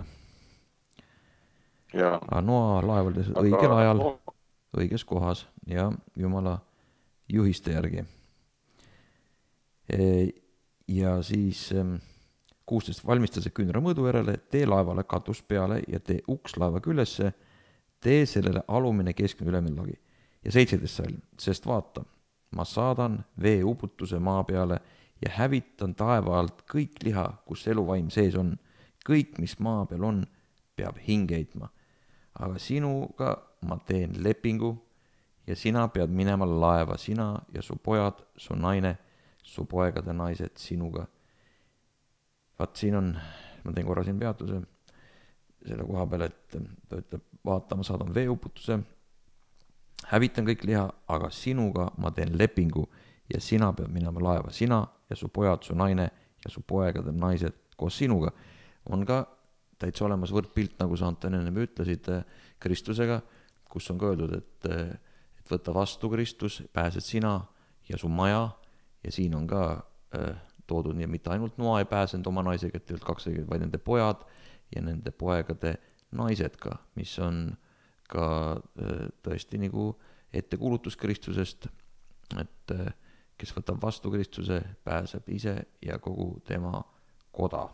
Ja. Aga Noa laev oli Aga... õigel ajal, õiges kohas ja Jumala juhiste järgi. E, ja siis... kuusteist valmista see küünra mõõdu järele, tee laevale katus peale ja tee uks laeva küljesse, tee sellele alumine keskmine ülemine lagi. Ja seitseteist salm, sest vaata, ma saadan vee uputuse maa peale ja hävitan taeva alt kõik liha, kus eluvaim sees on. Kõik, mis maa peal on, peab hinge heitma. Aga sinuga ma teen lepingu ja sina pead minema laeva, sina ja su pojad, su naine, su poegade naised sinuga. Vaat siin on, ma teen korra siin peatuse, selle koha peale, et ta ütleb, vaata, ma saadan veeuputuse, hävitan kõik liha, aga sinuga ma teen lepingu ja sina pead minema laeva, sina ja su pojad, su naine ja su poegade naised koos sinuga. On ka täitsa olemas võrdpilt, nagu sa Anton enne ütlesid, Kristusega, kus on ka öeldud, et, et võta vastu Kristus, pääsed sina ja su maja, ja siin on ka äh, toodud nii, mitte ainult Noa ei pääsenud oma naisega, et kaks, vaid nende pojad ja nende poegade naised ka, mis on ka äh, tõesti nagu ettekuulutus Kristusest, et äh, kes võtab vastu Kristuse, pääseb ise ja kogu tema koda.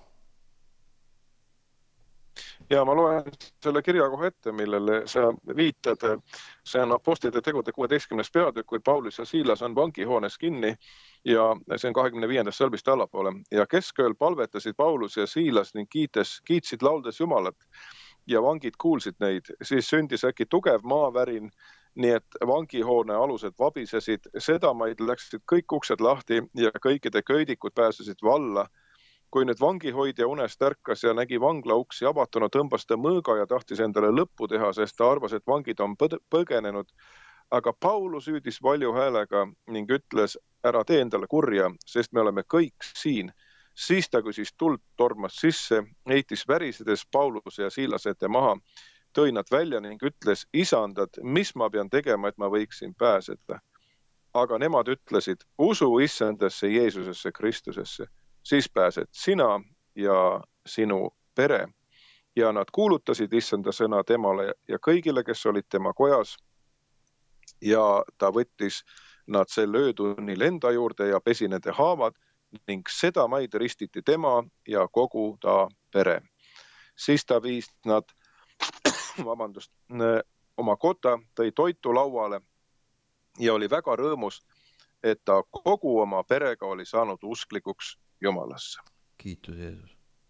Ja ma loen selle kirja kohe ette, millele sa viitad. See on Apostlite tegude kuueteistkümnes peatükk, kui Paulus ja Siilas on vangihoones kinni ja see on kahekümne viiendast salmist allapoole. Ja keskööl palvetasid Paulus ja Siilas ning kiites, kiitsid lauldes Jumalat ja vangid kuulsid neid. Siis sündis äkki tugev maavärin, nii et vangihoone alused vabisesid, sedamaid läksid kõik uksed lahti ja kõikide köidikud pääsesid valla. Kui nüüd vangihoidja unest ärkas ja nägi vangla uksi avatuna, tõmbas ta mõõga ja tahtis endale lõppu teha, sest ta arvas, et vangid on põgenenud. Aga Paulus hüüdis valju häälega ning ütles, ära tee endale kurja, sest me oleme kõik siin. Siis ta küsis tuld, tormas sisse, heitis värisedes Pauluse ja Siilase ette maha, tõi nad välja ning ütles, isandad, mis ma pean tegema, et ma võiksin pääseda. Aga nemad ütlesid, usu issandasse Jeesusesse Kristusesse. Siis pääsed sina ja sinu pere. Ja nad kuulutasid issanda sõna temale ja kõigile, kes olid tema kojas. Ja ta võttis nad sel öötunnil enda juurde ja pesi nende haavad ning seda maid ristiti tema ja kogu ta pere. Siis ta viis nad vabandust, oma kotta, tõi toitu lauale ja oli väga rõõmus, et ta kogu oma perega oli saanud usklikuks Jumalasse. Kiitus Jeesus.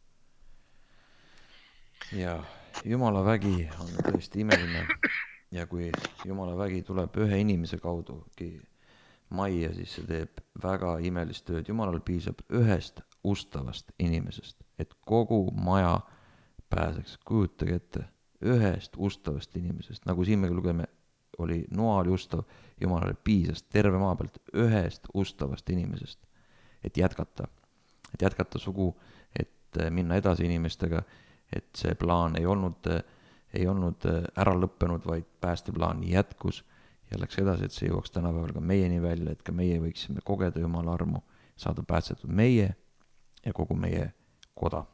Ja Jumala vägi on tõesti imeline ja kui Jumala vägi tuleb ühe inimese kaudugi majja, siis see teeb väga imelist tööd. Jumalal piisab ühest ustavast inimesest, et kogu maja pääseks. Kujutage ette, ühest ustavast inimesest, nagu siin me lugeme, oli Noa oli ustav, Jumalale piisas terve maa pealt ühest ustavast inimesest, et jätkata. et jätkata sugu, et minna edasi inimestega, et see plaan ei olnud, ei olnud ära lõppenud, vaid päästeplaan jätkus ja läks edasi, et see jõuaks tänapäeval ka meieni välja, et ka meie võiksime kogeda Jumala armu, saada päästetud meie ja kogu meie koda.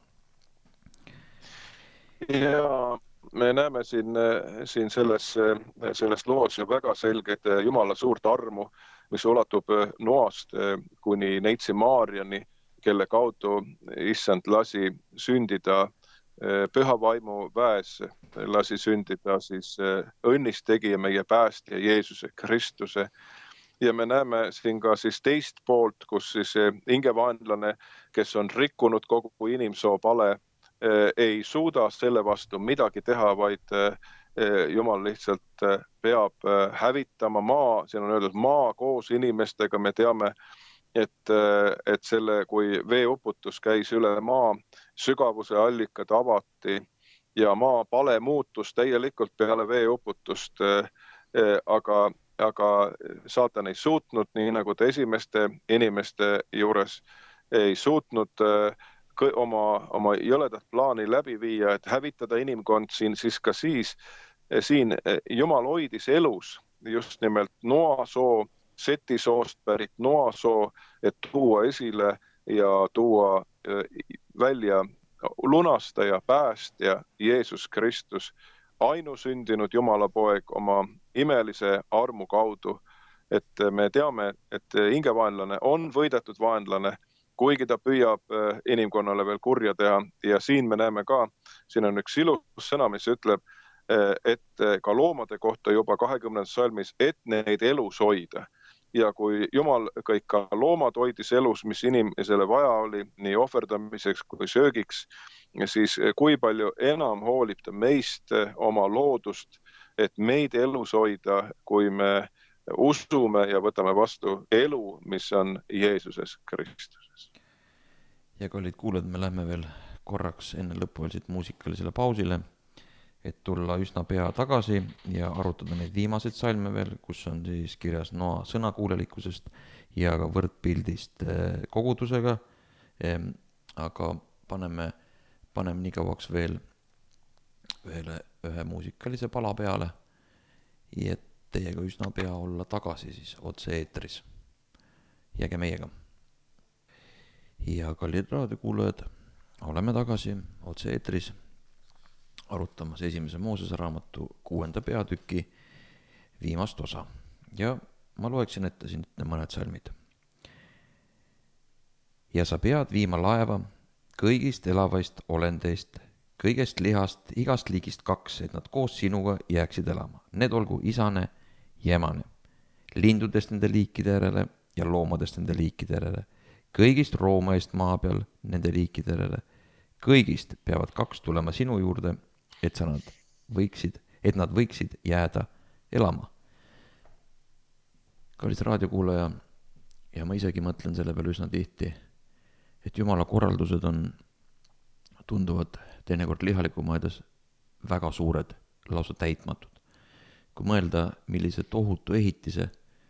Ja me näeme siin, siin selles, selles loos ju väga selged Jumala suurt armu, mis ulatub Noast kuni Neitsi Maarjani, kelle kaudu issand lasi sündida püha vaimu väes, lasi sündida siis õnnist tegija meie päästja Jeesuse Kristuse. Ja me näeme siin ka siis teist poolt, kus siis ingevaenlane, kes on rikkunud kogu inimsoo pale, ei suuda selle vastu midagi teha, vaid Jumal lihtsalt peab hävitama maa, siin on öeldud maa koos inimestega, me teame, et, et selle, kui veeuputus käis üle maa, sügavuse allikad avati ja maa pale muutus täielikult peale veeuputust, aga, aga saatan ei suutnud, nii nagu ta esimeste inimeste juures ei suutnud oma, oma jõledat plaani läbi viia, et hävitada inimkond siin, siis ka siis, siin Jumal hoidis elus just nimelt Noa soo, Seti soost pärit Noa soo, et tuua esile ja tuua välja lunastaja, päästja Jeesus Kristus, ainusündinud Jumala poeg oma imelise armu kaudu. Et me teame, et ingevaenlane on võidetud vaenlane, kuigi ta püüab inimkonnale veel kurja teha. Ja siin me näeme ka, siin on üks ilus sõna, mis ütleb, et ka loomade kohta juba kahekümnendas salmis, et neid elus hoida. Ja kui Jumal kõik ka loomad hoidis elus, mis inimesele vaja oli, nii ohverdamiseks kui söögiks, siis kui palju enam hoolib ta meist oma loodust, et meid elus hoida, kui me usume ja võtame vastu elu, mis on Jeesuses Kristuses. Ja kallid kuuled, me lähme veel korraks enne lõpuväliselt muusikalisele pausile, et tulla üsna pea tagasi ja arutada neid viimaseid salme veel, kus on siis kirjas noa sõnakuulelikkusest ja ka võrdpildist kogudusega, aga paneme, paneme nii kauaks veel, veel ühe muusikalise pala peale, et teiega üsna pea olla tagasi siis otse eetris. Jääge meiega. Ja kallid raadiokuulajad, oleme tagasi otse eetris arutamas esimese Moosese raamatu kuuenda peatüki viimast osa. Ja ma loeksin ette siin mõned salmid. Ja sa pead viima laeva kõigist elavaist olendeist, kõigest lihast, igast liigist kaks, et nad koos sinuga jääksid elama. Need olgu isane ja emane, lindudest nende liikide järele ja loomadest nende liikide järele, kõigist rooma eest maa peal nende liikide järele, kõigist peavad kaks tulema sinu juurde, et sa nad võiksid, et nad võiksid jääda elama. Kallis raadiokuulaja, ja ma isegi mõtlen selle peale üsna tihti, et Jumala korraldused on tunduvad teinekord lihaliku mõedes väga suured, lausa täitmatud. Kui mõelda, millise tohutu ehitise,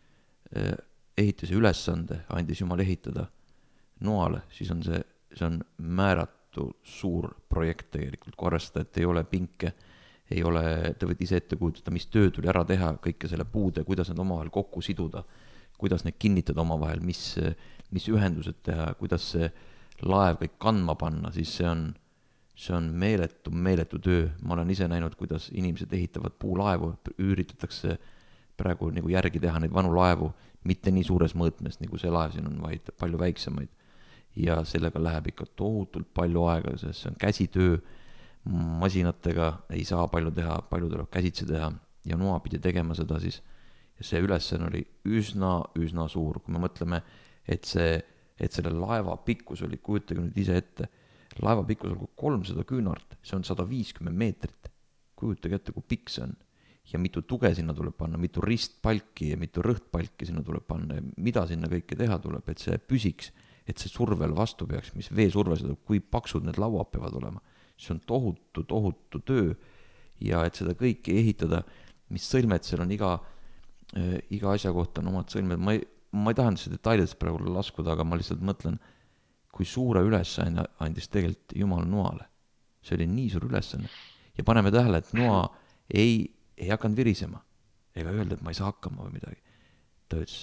ehitise ülesande andis Jumal ehitada noale, siis on see, see on määratu suur projekt tegelikult, kui arvestada, et ei ole pinke, ei ole, te võite ise ette kujutada, mis töö tuli ära teha, kõike selle puude, kuidas need omavahel kokku siduda, kuidas need kinnitada omavahel, mis, mis ühendused teha, kuidas see laev kõik kandma panna, siis see on, see on meeletu, meeletu töö. Ma olen ise näinud, kuidas inimesed ehitavad puulaevu, üritatakse praegu nagu järgi teha neid vanu laevu, mitte nii suures mõõtmes, nagu see laev siin on, vaid palju väiksemaid. Ja sellega läheb ikka tohutult palju aega, sest see on käsitöö, masinatega ei saa palju teha, palju tuleb käsitsi teha ja noa pidi tegema seda siis. Ja see ülesanne oli üsna, üsna suur, kui me mõtleme, et, see, et selle laeva pikkus oli, kujutage nüüd ise ette, laeva pikkus oli kolmsada küünart, see on sada viiskümmend meetrit, kujutage ette, kui pikk see on. Ja mitu tuge sinna tuleb panna, mitu ristpalki ja mitu rõhtpalki sinna tuleb panna ja mida sinna kõike teha tuleb, et see püsiks, et see survel vastu peaks, mis veesurve seda, kui paksud need lauad peavad olema. See on tohutu, tohutu töö ja et seda kõike ehitada, mis sõlmed seal on iga, äh, iga asja kohta on omad sõlmed. Ma ei, ma ei taha see detailidest praegu laskuda, aga ma lihtsalt mõtlen, kui suure ülesanne andis tegelikult Jumal noale. See oli nii suur ülesanne. Ja paneme tähele, et noa ei, ei hakanud virisema ega öelda, et ma ei saa hakkama või midagi. Ta ütles,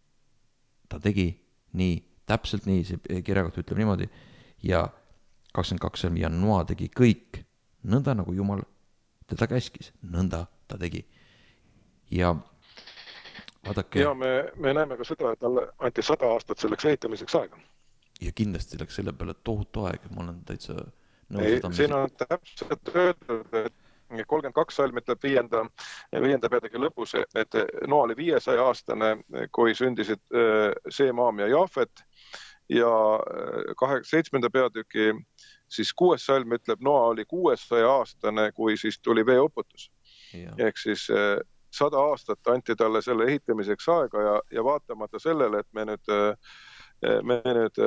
ta tegi nii, täpselt nii, see kirjakoht ütleb niimoodi ja kakskümmend kaks ja noa tegi kõik nõnda, nagu Jumal teda käskis, nõnda ta tegi. Ja vaadake... Ja me, me näeme ka seda, et talle anti sada aastat selleks ehitamiseks aega. Ja kindlasti läks selle peale tohutu aeg, ma olen täitsa nõus. Ei, siin on täpselt öeldud, et kolmkümmend kaks salm ütleb viienda, viienda peatüki lõpus, et noa oli viiesaja aastane, kui sündisid Seem, Haam ja Jaafet. Ja seitsmenda peatüki siis kuues salm ütleb, noa oli kuuesaja aastane, kui siis tuli veeuputus. Ja. Ehk siis sada aastat anti talle selle ehitamiseks aega ja, ja vaatamata sellele, et me nüüd, me nüüd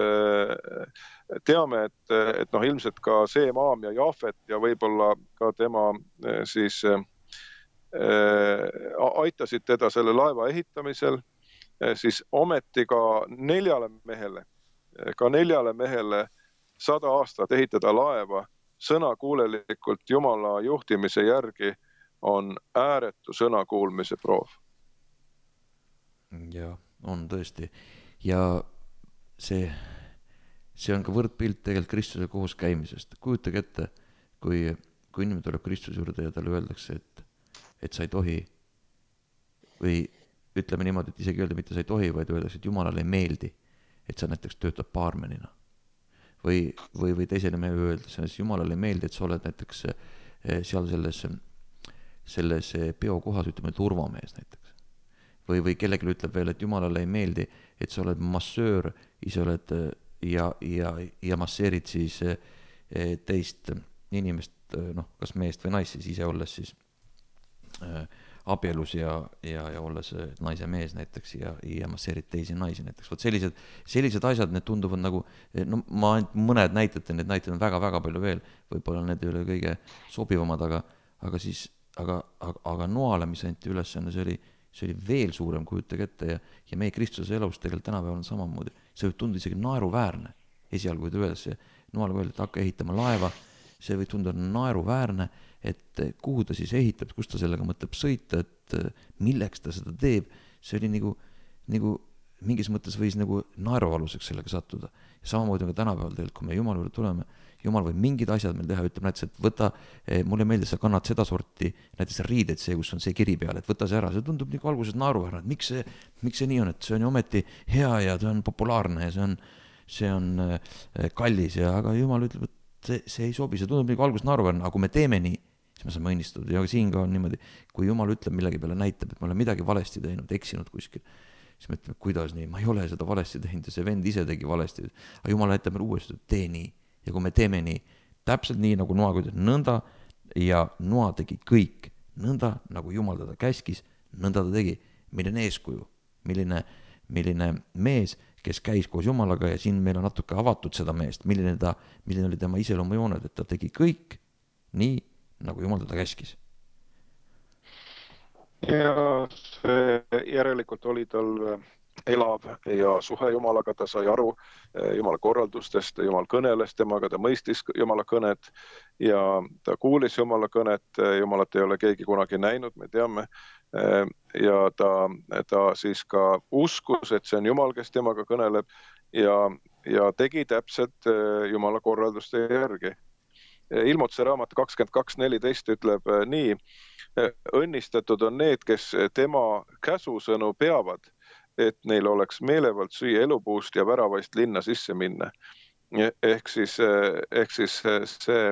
teame, et, et noh, ilmselt ka Seem, Haam ja Jaafet ja võib-olla ka tema siis äh, aitasid teda selle laeva ehitamisel, siis ometi ka neljale mehele ka neljale mehele sada aastat ehitada laeva sõnakuulelikult Jumala juhtimise järgi on ääretu sõnakuulmise proov. Ja, on tõesti. Ja see, see on ka võrdpilt tegelikult Kristuse koos käimisest. Kujutage ette, kui, kui inimene tuleb Kristuse juurde ja talle öeldakse, et, et sa ei tohi, või ütleme niimoodi, et isegi öelda, mitte sa ei tohi, vaid öeldakse, et Jumalale ei meeldi, et sa näiteks töötad baarmenina. Või, või, või teisele meile öeldes, et Jumalale ei meeldi, et sa oled näiteks seal selles, selles peokohas, ütleme, turvamees näiteks. Või, või kellegi ütleb veel, et Jumalale ei meeldi, et sa oled massöör ise oled, ja, ja, ja masseerid siis teist inimest, noh, kas meest või naist, siis ise olles siis abielus ja, ja, ja olles naise mees näiteks ja, ja masseerid teisi naisi näiteks. Vot sellised, sellised asjad, need tunduvad nagu, no ma ainult mõned näitate, need näited on väga-väga palju veel, võib-olla need ei ole kõige sobivamad, aga, aga siis, aga, aga, aga noale, mis anti ülesanne, see oli, see oli veel suurem, kujutage ette ja, ja meie Kristuse elus tegelikult tänapäeval on samamoodi. See võib tunduda isegi naeruväärne. Esialgu võid öelda, see noale öelda, et hakka ehitama laeva, see võib tunduda naeruväärne, et kuhu ta siis ehitab, kus ta sellega mõtleb sõita, et milleks ta seda teeb. See oli nagu, nagu mingis mõttes võis nagu naeruvaluseks sellega sattuda. Ja samamoodi ka tänapäeval tegelikult, kui me Jumala juurde tuleme, Jumal võib mingid asjad meil teha, ütleb näiteks, et võta, mulle meeldis, sa kannad seda sorti, näiteks riided, see, kus on see kiri peal, et võta see ära, see tundub nagu alguses naeruväärne, et miks see, miks see nii on, et see on ju ometi hea ja see on populaarne ja see on, see on kallis ja aga Jumal ütleb, et see, see ei sobi, see tundub nagu alguses naeruväärne, aga kui me teeme nii, siis me saame õnnistatud ja siin ka on niimoodi, kui Jumal ütleb millegi peale näitab, et me oleme midagi valesti teinud, eksinud kuskil, siis me ütleme, kuidas nii, ma ei ole seda valesti teinud ja see vend ise tegi valesti, aga Jumal näitab meil uuesti, et tee nii. Ja kui me teeme nii, täpselt nii nagu Noa kuidas nõnda ja Noa tegi kõik, nõnda nagu Jumal teda käskis, nõnda ta tegi, milline eeskuju, milline, milline mees, kes käis koos Jumalaga ja siin meil on natuke avatud seda meest, milline, ta, milline oli tema iseloomujooned, et ta tegi kõik nii, nagu Jumal teda käskis. Ja see järelikult oli tal elav ja suhe Jumalaga, ta sai aru Jumala korraldustest, Jumal kõneles temaga, ta mõistis Jumala kõnet ja ta kuulis Jumala kõnet, Jumalat ei ole keegi kunagi näinud, me teame, ja ta, ta siis ka uskus, et see on Jumal, kes temaga kõneleb ja, ja tegi täpselt Jumala korralduste järgi. Ilmutuse raamat kakskümmend kaks neliteist ütleb nii, õnnistatud on need, kes tema käsusõnu peavad, et neil oleks meelevald süüa elupuust ja väravaist linna sisse minna. Ehk siis, ehk siis see,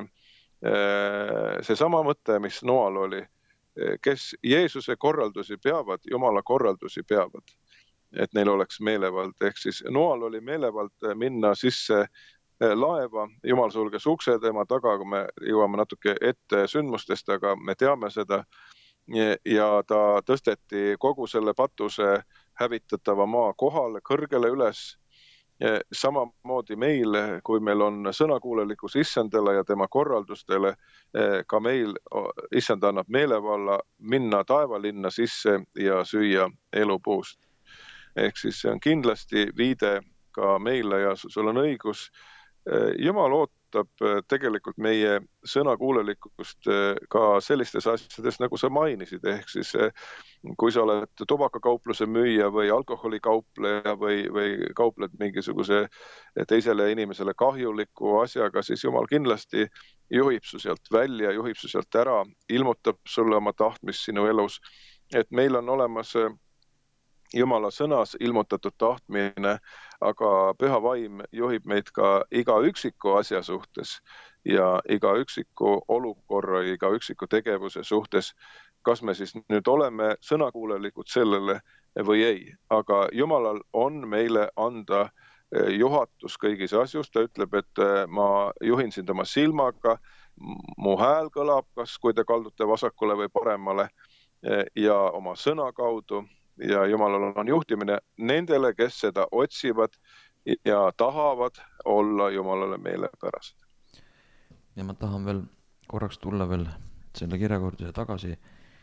see sama mõte, mis Noal oli, kes Jeesuse korraldusi peavad, Jumala korraldusi peavad, et neil oleks meelevald. Ehk siis Noal oli meelevald minna sisse laeva, Jumal sulges ukse tema taga, kui me jõuame natuke ette sündmustest, aga me teame seda, ja ta tõsteti kogu selle patuse hävitatava maa kohale kõrgele üles. Samamoodi meil, kui meil on sõnakuulelikkus issandale ja tema korraldustele, ka meil issand annab meelevalla minna taevalinna sisse ja süüa elupuust. Ehk siis see on kindlasti viide ka meile ja sul on õigus. Jumal ootab tegelikult meie sõnakuulelikkust ka sellistes asjades, nagu sa mainisid, ehk siis kui sa oled tubakakaupluse müüja või alkoholikaupleja või, või kaupled mingisuguse teisele inimesele kahjuliku asjaga, siis Jumal kindlasti juhib su sealt välja, juhib su sealt ära, ilmutab sulle oma tahtmist sinu elus, et meil on olemas Jumala sõnas ilmutatud tahtmine, aga püha vaim juhib meid ka iga üksiku asja suhtes ja iga üksiku olukorra, iga üksiku tegevuse suhtes, kas me siis nüüd oleme sõnakuulelikud sellele või ei. Aga Jumalal on meile anda juhatus kõigis asjus, ta ütleb, et ma juhin sind oma silmaga, mu hääl kõlab, kas kui te kaldute vasakule või paremale ja oma sõna kaudu. Ja Jumalal on juhtimine nendele, kes seda otsivad ja tahavad olla Jumalale meelepärased. Ja ma tahan veel korraks tulla veel selle kirjakorduse tagasi,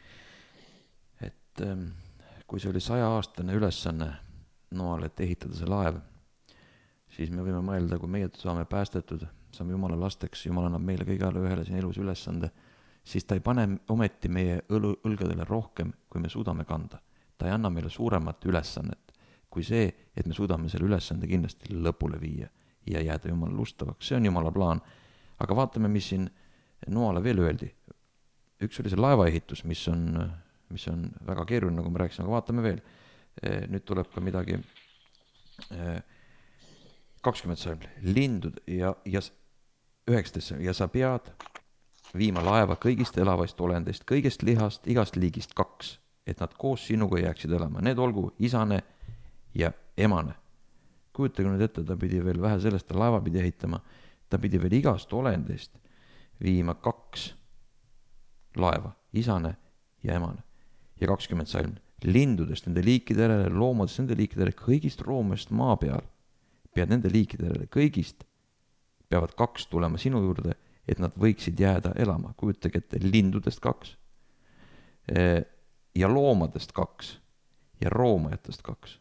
et kui see oli saja-aastane ülesanne Noal, et ehitada see laev, siis me võime mõelda, kui meie saame päästetud, saame Jumala lasteks, Jumal annab meile kõigele ühele siin elus ülesande, siis ta ei pane ometi meie õlgadele rohkem, kui me suudame kanda. Ta ei anna meile suuremat ülesannet kui see, et me suudame selle ülesande kindlasti lõpule viia ja jääda Jumala lustavaks. See on Jumala plaan. Aga vaatame, mis siin Noale veel öeldi. Üks oli see laevaehitus, mis on, mis on väga keeruline, nagu me rääkisime, aga vaatame veel. Nüüd tuleb ka midagi kakskümmend sajand, lindud ja, ja üheksateist ja sa pead viima laeva kõigist elavaist olendist, kõigest lihast, igast liigist kaks, et nad koos sinuga jääksid elama. Need olgu isane ja emane. Kujutage nüüd ette, ta pidi veel vähe sellest, ta laeva pidi ehitama, ta pidi veel igast olendist viima kaks laeva, isane ja emane. ja kakskümmend salm lindudest, nende liikidele, loomadest, nende liikidele, kõigist roomast maa peal, pead nende liikidele, kõigist peavad kaks tulema sinu juurde, et nad võiksid jääda elama. Kujutage ette, lindudest kaks ja loomadest kaks ja roomajatest kaks.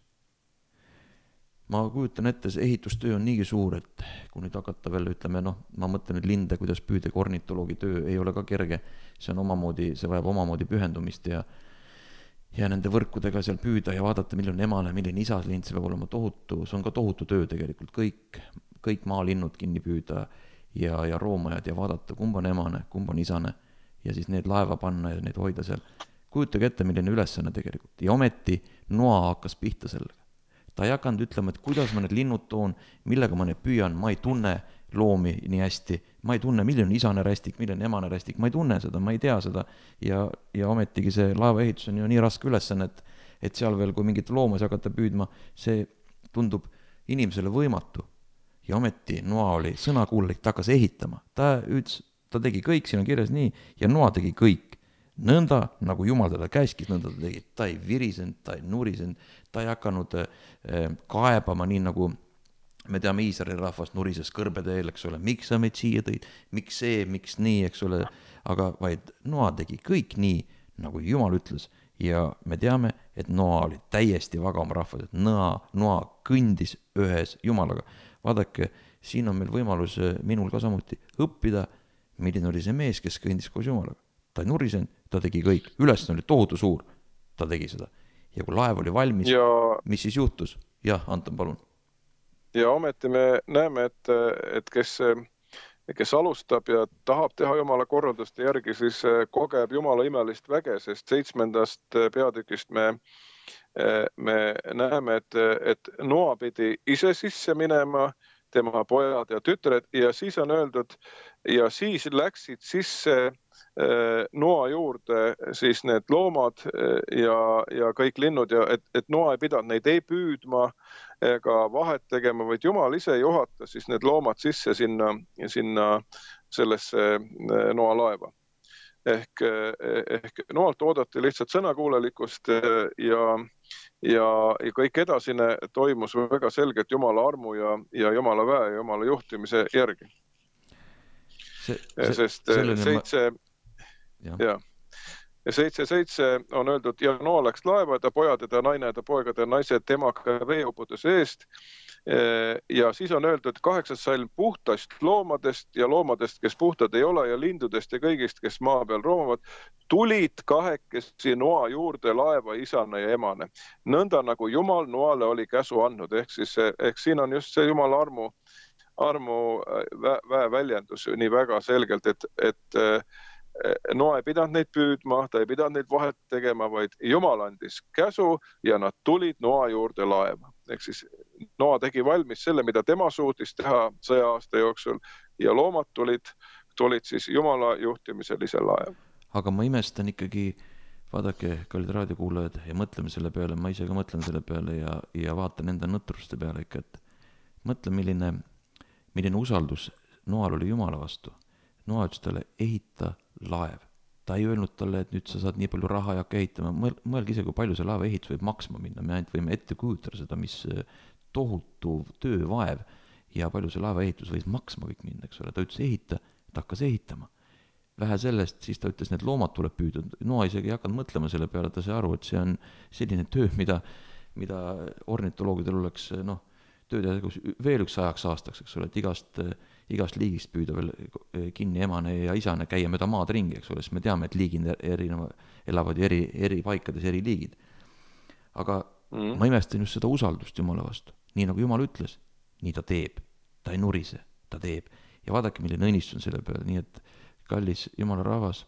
Ma kujutan ette, see ehitustöö on niigi suur, et kui nüüd hakata veel, ütleme, noh, ma mõtlen nüüd linde, kuidas püüda, ornitoloogi töö ei ole ka kerge, see on omamoodi, see vajab omamoodi pühendumist ja ja nende võrkudega seal püüda ja vaadata, milline emane, milline isaslind, see peab olema tohutu, see on ka tohutu töö tegelikult, kõik, kõik maalinnud kinni püüda ja, ja roomajad ja vaadata, kumb on emane, kumb on isane ja siis need laeva panna ja neid hoida seal. Kujutage ette, milline ülesanne tegelikult ja ometi noa hakkas pihta sellega. Ta ei hakanud ütlema, et kuidas ma need linnud toon, millega ma need püüan, ma ei tunne loomi nii hästi, ma ei tunne, milline on isane rästik, milline emane rästik, ma ei tunne seda, ma ei tea seda ja, ja ometigi see laevaehitus on ju nii raske ülesanne, et, et seal veel, kui mingit loomas hakata püüdma, see tundub inimesele võimatu ja ometi noa oli sõnakuulik, ta hakkas ehitama, ta ütles, ta tegi kõik, siin on kirjas nii ja noa tegi kõik. Nõnda, nagu Jumal teda käskis, nõnda ta tegi, ta ei virisenud, ta ei nurisenud, ta ei hakanud äh, kaebama nii nagu me teame Iisraeli rahvast nurises kõrbede eel, eks ole, miks sa meid siia tõid, miks see, miks nii, eks ole, aga vaid Noa tegi kõik nii, nagu Jumal ütles ja me teame, et Noa oli täiesti vaga oma rahvas, et Noa, Noa kõndis ühes Jumalaga. Vaadake, siin on meil võimalus minul ka samuti õppida, milline oli see mees, kes kõndis koos Jumalaga. Ta ei nurisenud, ta tegi kõik. Ülesanne oli tohutu suur. Ta tegi seda. Ja kui laev oli valmis, ja... mis siis juhtus? Jah, Anton, palun. Ja ometi me näeme, et, et kes, kes alustab ja tahab teha Jumala korralduste järgi, siis kogeb Jumala imelist väge, sest seitsmendast peatükist me, me näeme, et, et Noa pidi ise sisse minema, tema pojad ja tütred, ja siis on öeldud, ja siis läksid sisse Noa juurde siis need loomad ja, ja kõik linnud ja et, et Noa ei pidanud neid ei püüdma ega vahet tegema, vaid Jumal ise juhatas siis need loomad sisse sinna, sinna sellesse Noa laeva. Ehk, ehk Noalt oodati lihtsalt sõnakuulelikkust ja, ja, ja kõik edasine toimus väga selgelt Jumala armu ja, ja Jumala väe ja Jumala juhtimise järgi. See, see, Sest seitse... Ma... Ja. Ja. ja seitse seitse on öeldud, ja Noa läks laeva, ta pojad ja ta naine ja ta poegad ja naised temaga veeuputuse eest. Ja siis on öeldud kaheksas salm puhtast loomadest ja loomadest, kes puhtad ei ole ja lindudest ja kõigist, kes maa peal roomavad, tulid kahekesi Noa juurde laeva isana ja emane. Nõnda nagu Jumal Noale oli käsu andnud, ehk siis ehk siin on just see Jumala armu, armu väe väljendus nii väga selgelt, et, et Noa ei pidanud neid püüdma, ta ei pidanud neid vahet tegema, vaid Jumal andis käsu ja nad tulid Noa juurde laeva. Ehk siis Noa tegi valmis selle, mida tema suutis teha sõja aasta jooksul ja loomad tulid, tulid siis Jumala juhtimisel ise laeva. Aga ma imestan ikkagi, vaadake, kallid raadiokuulajad, ja mõtleme selle peale, ma ise ka mõtlen selle peale ja, ja vaatan enda nõtruste peale ikka, et mõtle, milline, milline usaldus Noal oli Jumala vastu. Noa ütles talle, ehita laev. Ta ei öelnud talle, et nüüd sa saad nii palju raha ja hakka ehitama. Mõelge ise, kui palju see laeva ehitus võib maksma minna. Me ainult võime ette kujutada seda, mis tohutu töövaev ja palju see laeva ehitus võis maksma kõik minna, eks ole. Ta ütles ehita, ta hakkas ehitama. Vähe sellest, siis ta ütles, need loomad tuleb püüda. Noa isegi ei hakanud mõtlema selle peale, ta sai aru, et see on selline töö, mida, mida ornitoloogidel oleks, noh, tööd ja veel üks ajaks aastaks, eks ole, et igast, igast liigist püüda veel kinni emane ja isane käia mööda maad ringi, eks ole, sest me teame, et liigid erineva, elavad eri, eri paikades eri liigid. Aga mm. ma imestan just seda usaldust Jumala vastu. Nii nagu Jumal ütles, nii ta teeb. Ta ei nurise, ta teeb. Ja vaadake, milline õnnistus on selle peale. Nii et kallis Jumala rahvas,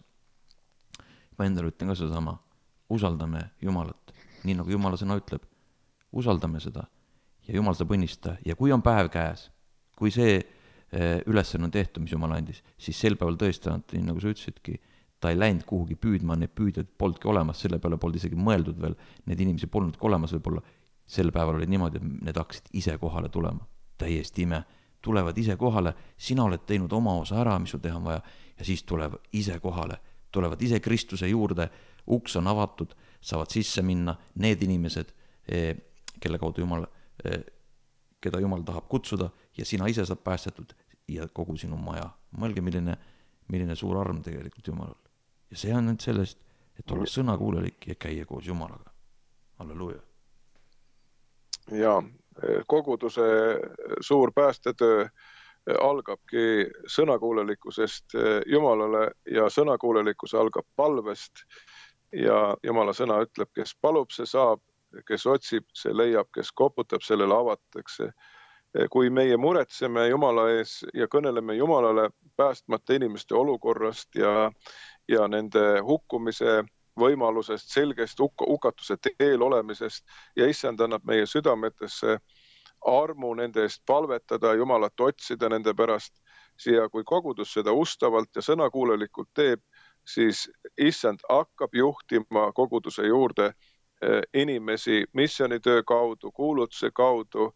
ma endale ütlen ka seda sama. Usaldame Jumalat. Nii nagu Jumala sõna ütleb, usaldame seda. Ja Jumal saab õnnista. Ja kui on päev käes, kui see ülesanne on tehtud, mis Jumal andis, siis sel päeval tõestanud, nii nagu sa ütlesidki, ta ei läinud kuhugi püüdma, need püüdjad polnudki olemas, selle peale polnud isegi mõeldud veel, need inimesi polnudki olemas võib-olla, sel päeval oli niimoodi, et need hakkasid ise kohale tulema, täiesti ime, tulevad ise kohale, sina oled teinud oma osa ära, mis sul teha on vaja, ja siis tulevad ise kohale, tulevad ise Kristuse juurde, uks on avatud, saavad sisse minna need inimesed, kelle kaudu Jumal, keda Jumal tahab kutsuda ja sina ise saad päästetud ja kogu sinu maja. Mõelge, milline, milline suur arm tegelikult Jumalal. Ja see on nüüd sellest, et olla sõnakuulelik ja käia koos Jumalaga. Halleluuja. Ja koguduse suur päästetöö algabki sõnakuulelikkusest Jumalale ja sõnakuulelikkus algab palvest ja Jumala sõna ütleb, kes palub, see saab, kes otsib, see leiab, kes koputab, sellele avatakse. Kui meie muretseme Jumala ees ja kõneleme Jumalale päästmata inimeste olukorrast ja, ja nende hukkumise võimalusest, selgest hukatuse teel olemisest ja issand annab meie südametesse armu nende eest palvetada, Jumalat otsida nende pärast, siia kui kogudus seda ustavalt ja sõnakuulelikult teeb, siis issand hakkab juhtima koguduse juurde inimesi missionitöö kaudu, kuulutuse kaudu,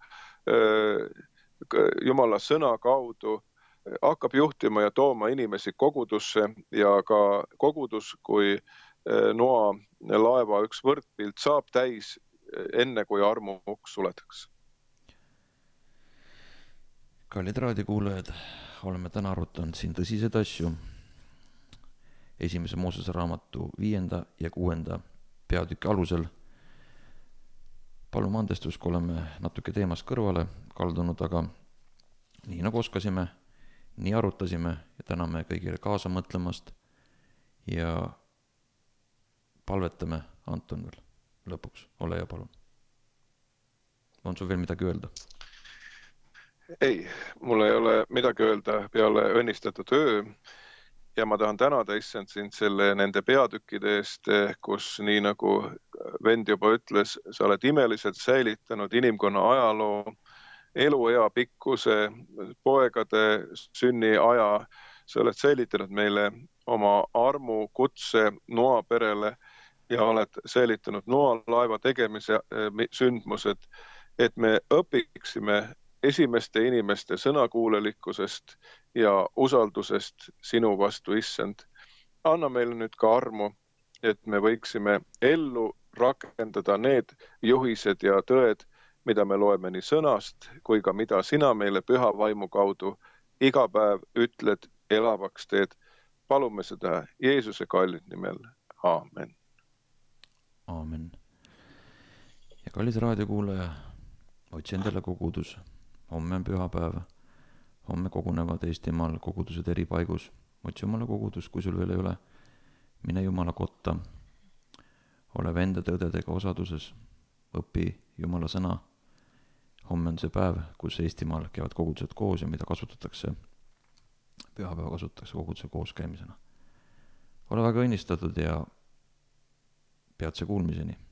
Jumala sõna kaudu, hakkab juhtima ja tooma inimesi kogudusse ja ka kogudus, kui noa laeva üks võrdpilt saab täis enne, kui armu uks suletakse. Kallid raadiokuulajad, oleme täna arutanud siin tõsiseid asju. Esimese Moosese raamatu viienda ja kuuenda peatüki alusel. Palume andestust, kui oleme natuke teemast kõrvale kaldunud, aga nii nagu oskasime, nii arutasime ja täname kõigile kaasa mõtlemast ja palvetame Anton veel lõpuks. Ole ja palun. On sul veel midagi öelda? Ei, mul ei ole midagi öelda peale õnnistatud öö ja ma tahan tänada issand sind selle nende peatükkide eest, kus nii nagu vend juba ütles, sa oled imeliselt säilitanud inimkonna ajaloo, eluea pikkuse, poegade sünni aja, sa oled säilitanud meile oma armu kutse Noa perele ja oled säilitanud Noa laeva tegemise sündmused, et me õpiksime esimeste inimeste sõnakuulelikkusest ja usaldusest sinu vastu, issand. Anna meile nüüd ka armu, et me võiksime ellu rakendada need juhised ja tõed, mida me loeme nii sõnast, kui ka mida sina meile püha vaimu kaudu iga päev ütled, elavaks teed. Palume seda Jeesuse kallid nimel. Aamen. Aamen. Ja kallis raadiokuulaja, otsi endale kogudus. Homme on pühapäev. Homme kogunevad Eestimaal kogudused eri paigus. Otsi omale kogudus, kui sul veel ei ole. Mine Jumala kotta. Ole vendade õdedega osaduses. Õpi Jumala sõna. Homme on see päev, kus Eestimaal käivad kogudused koos ja mida kasutatakse. Pühapäeva kasutatakse koguduse koos käimisena. Ole väga õnnistatud ja peatse kuulmiseni.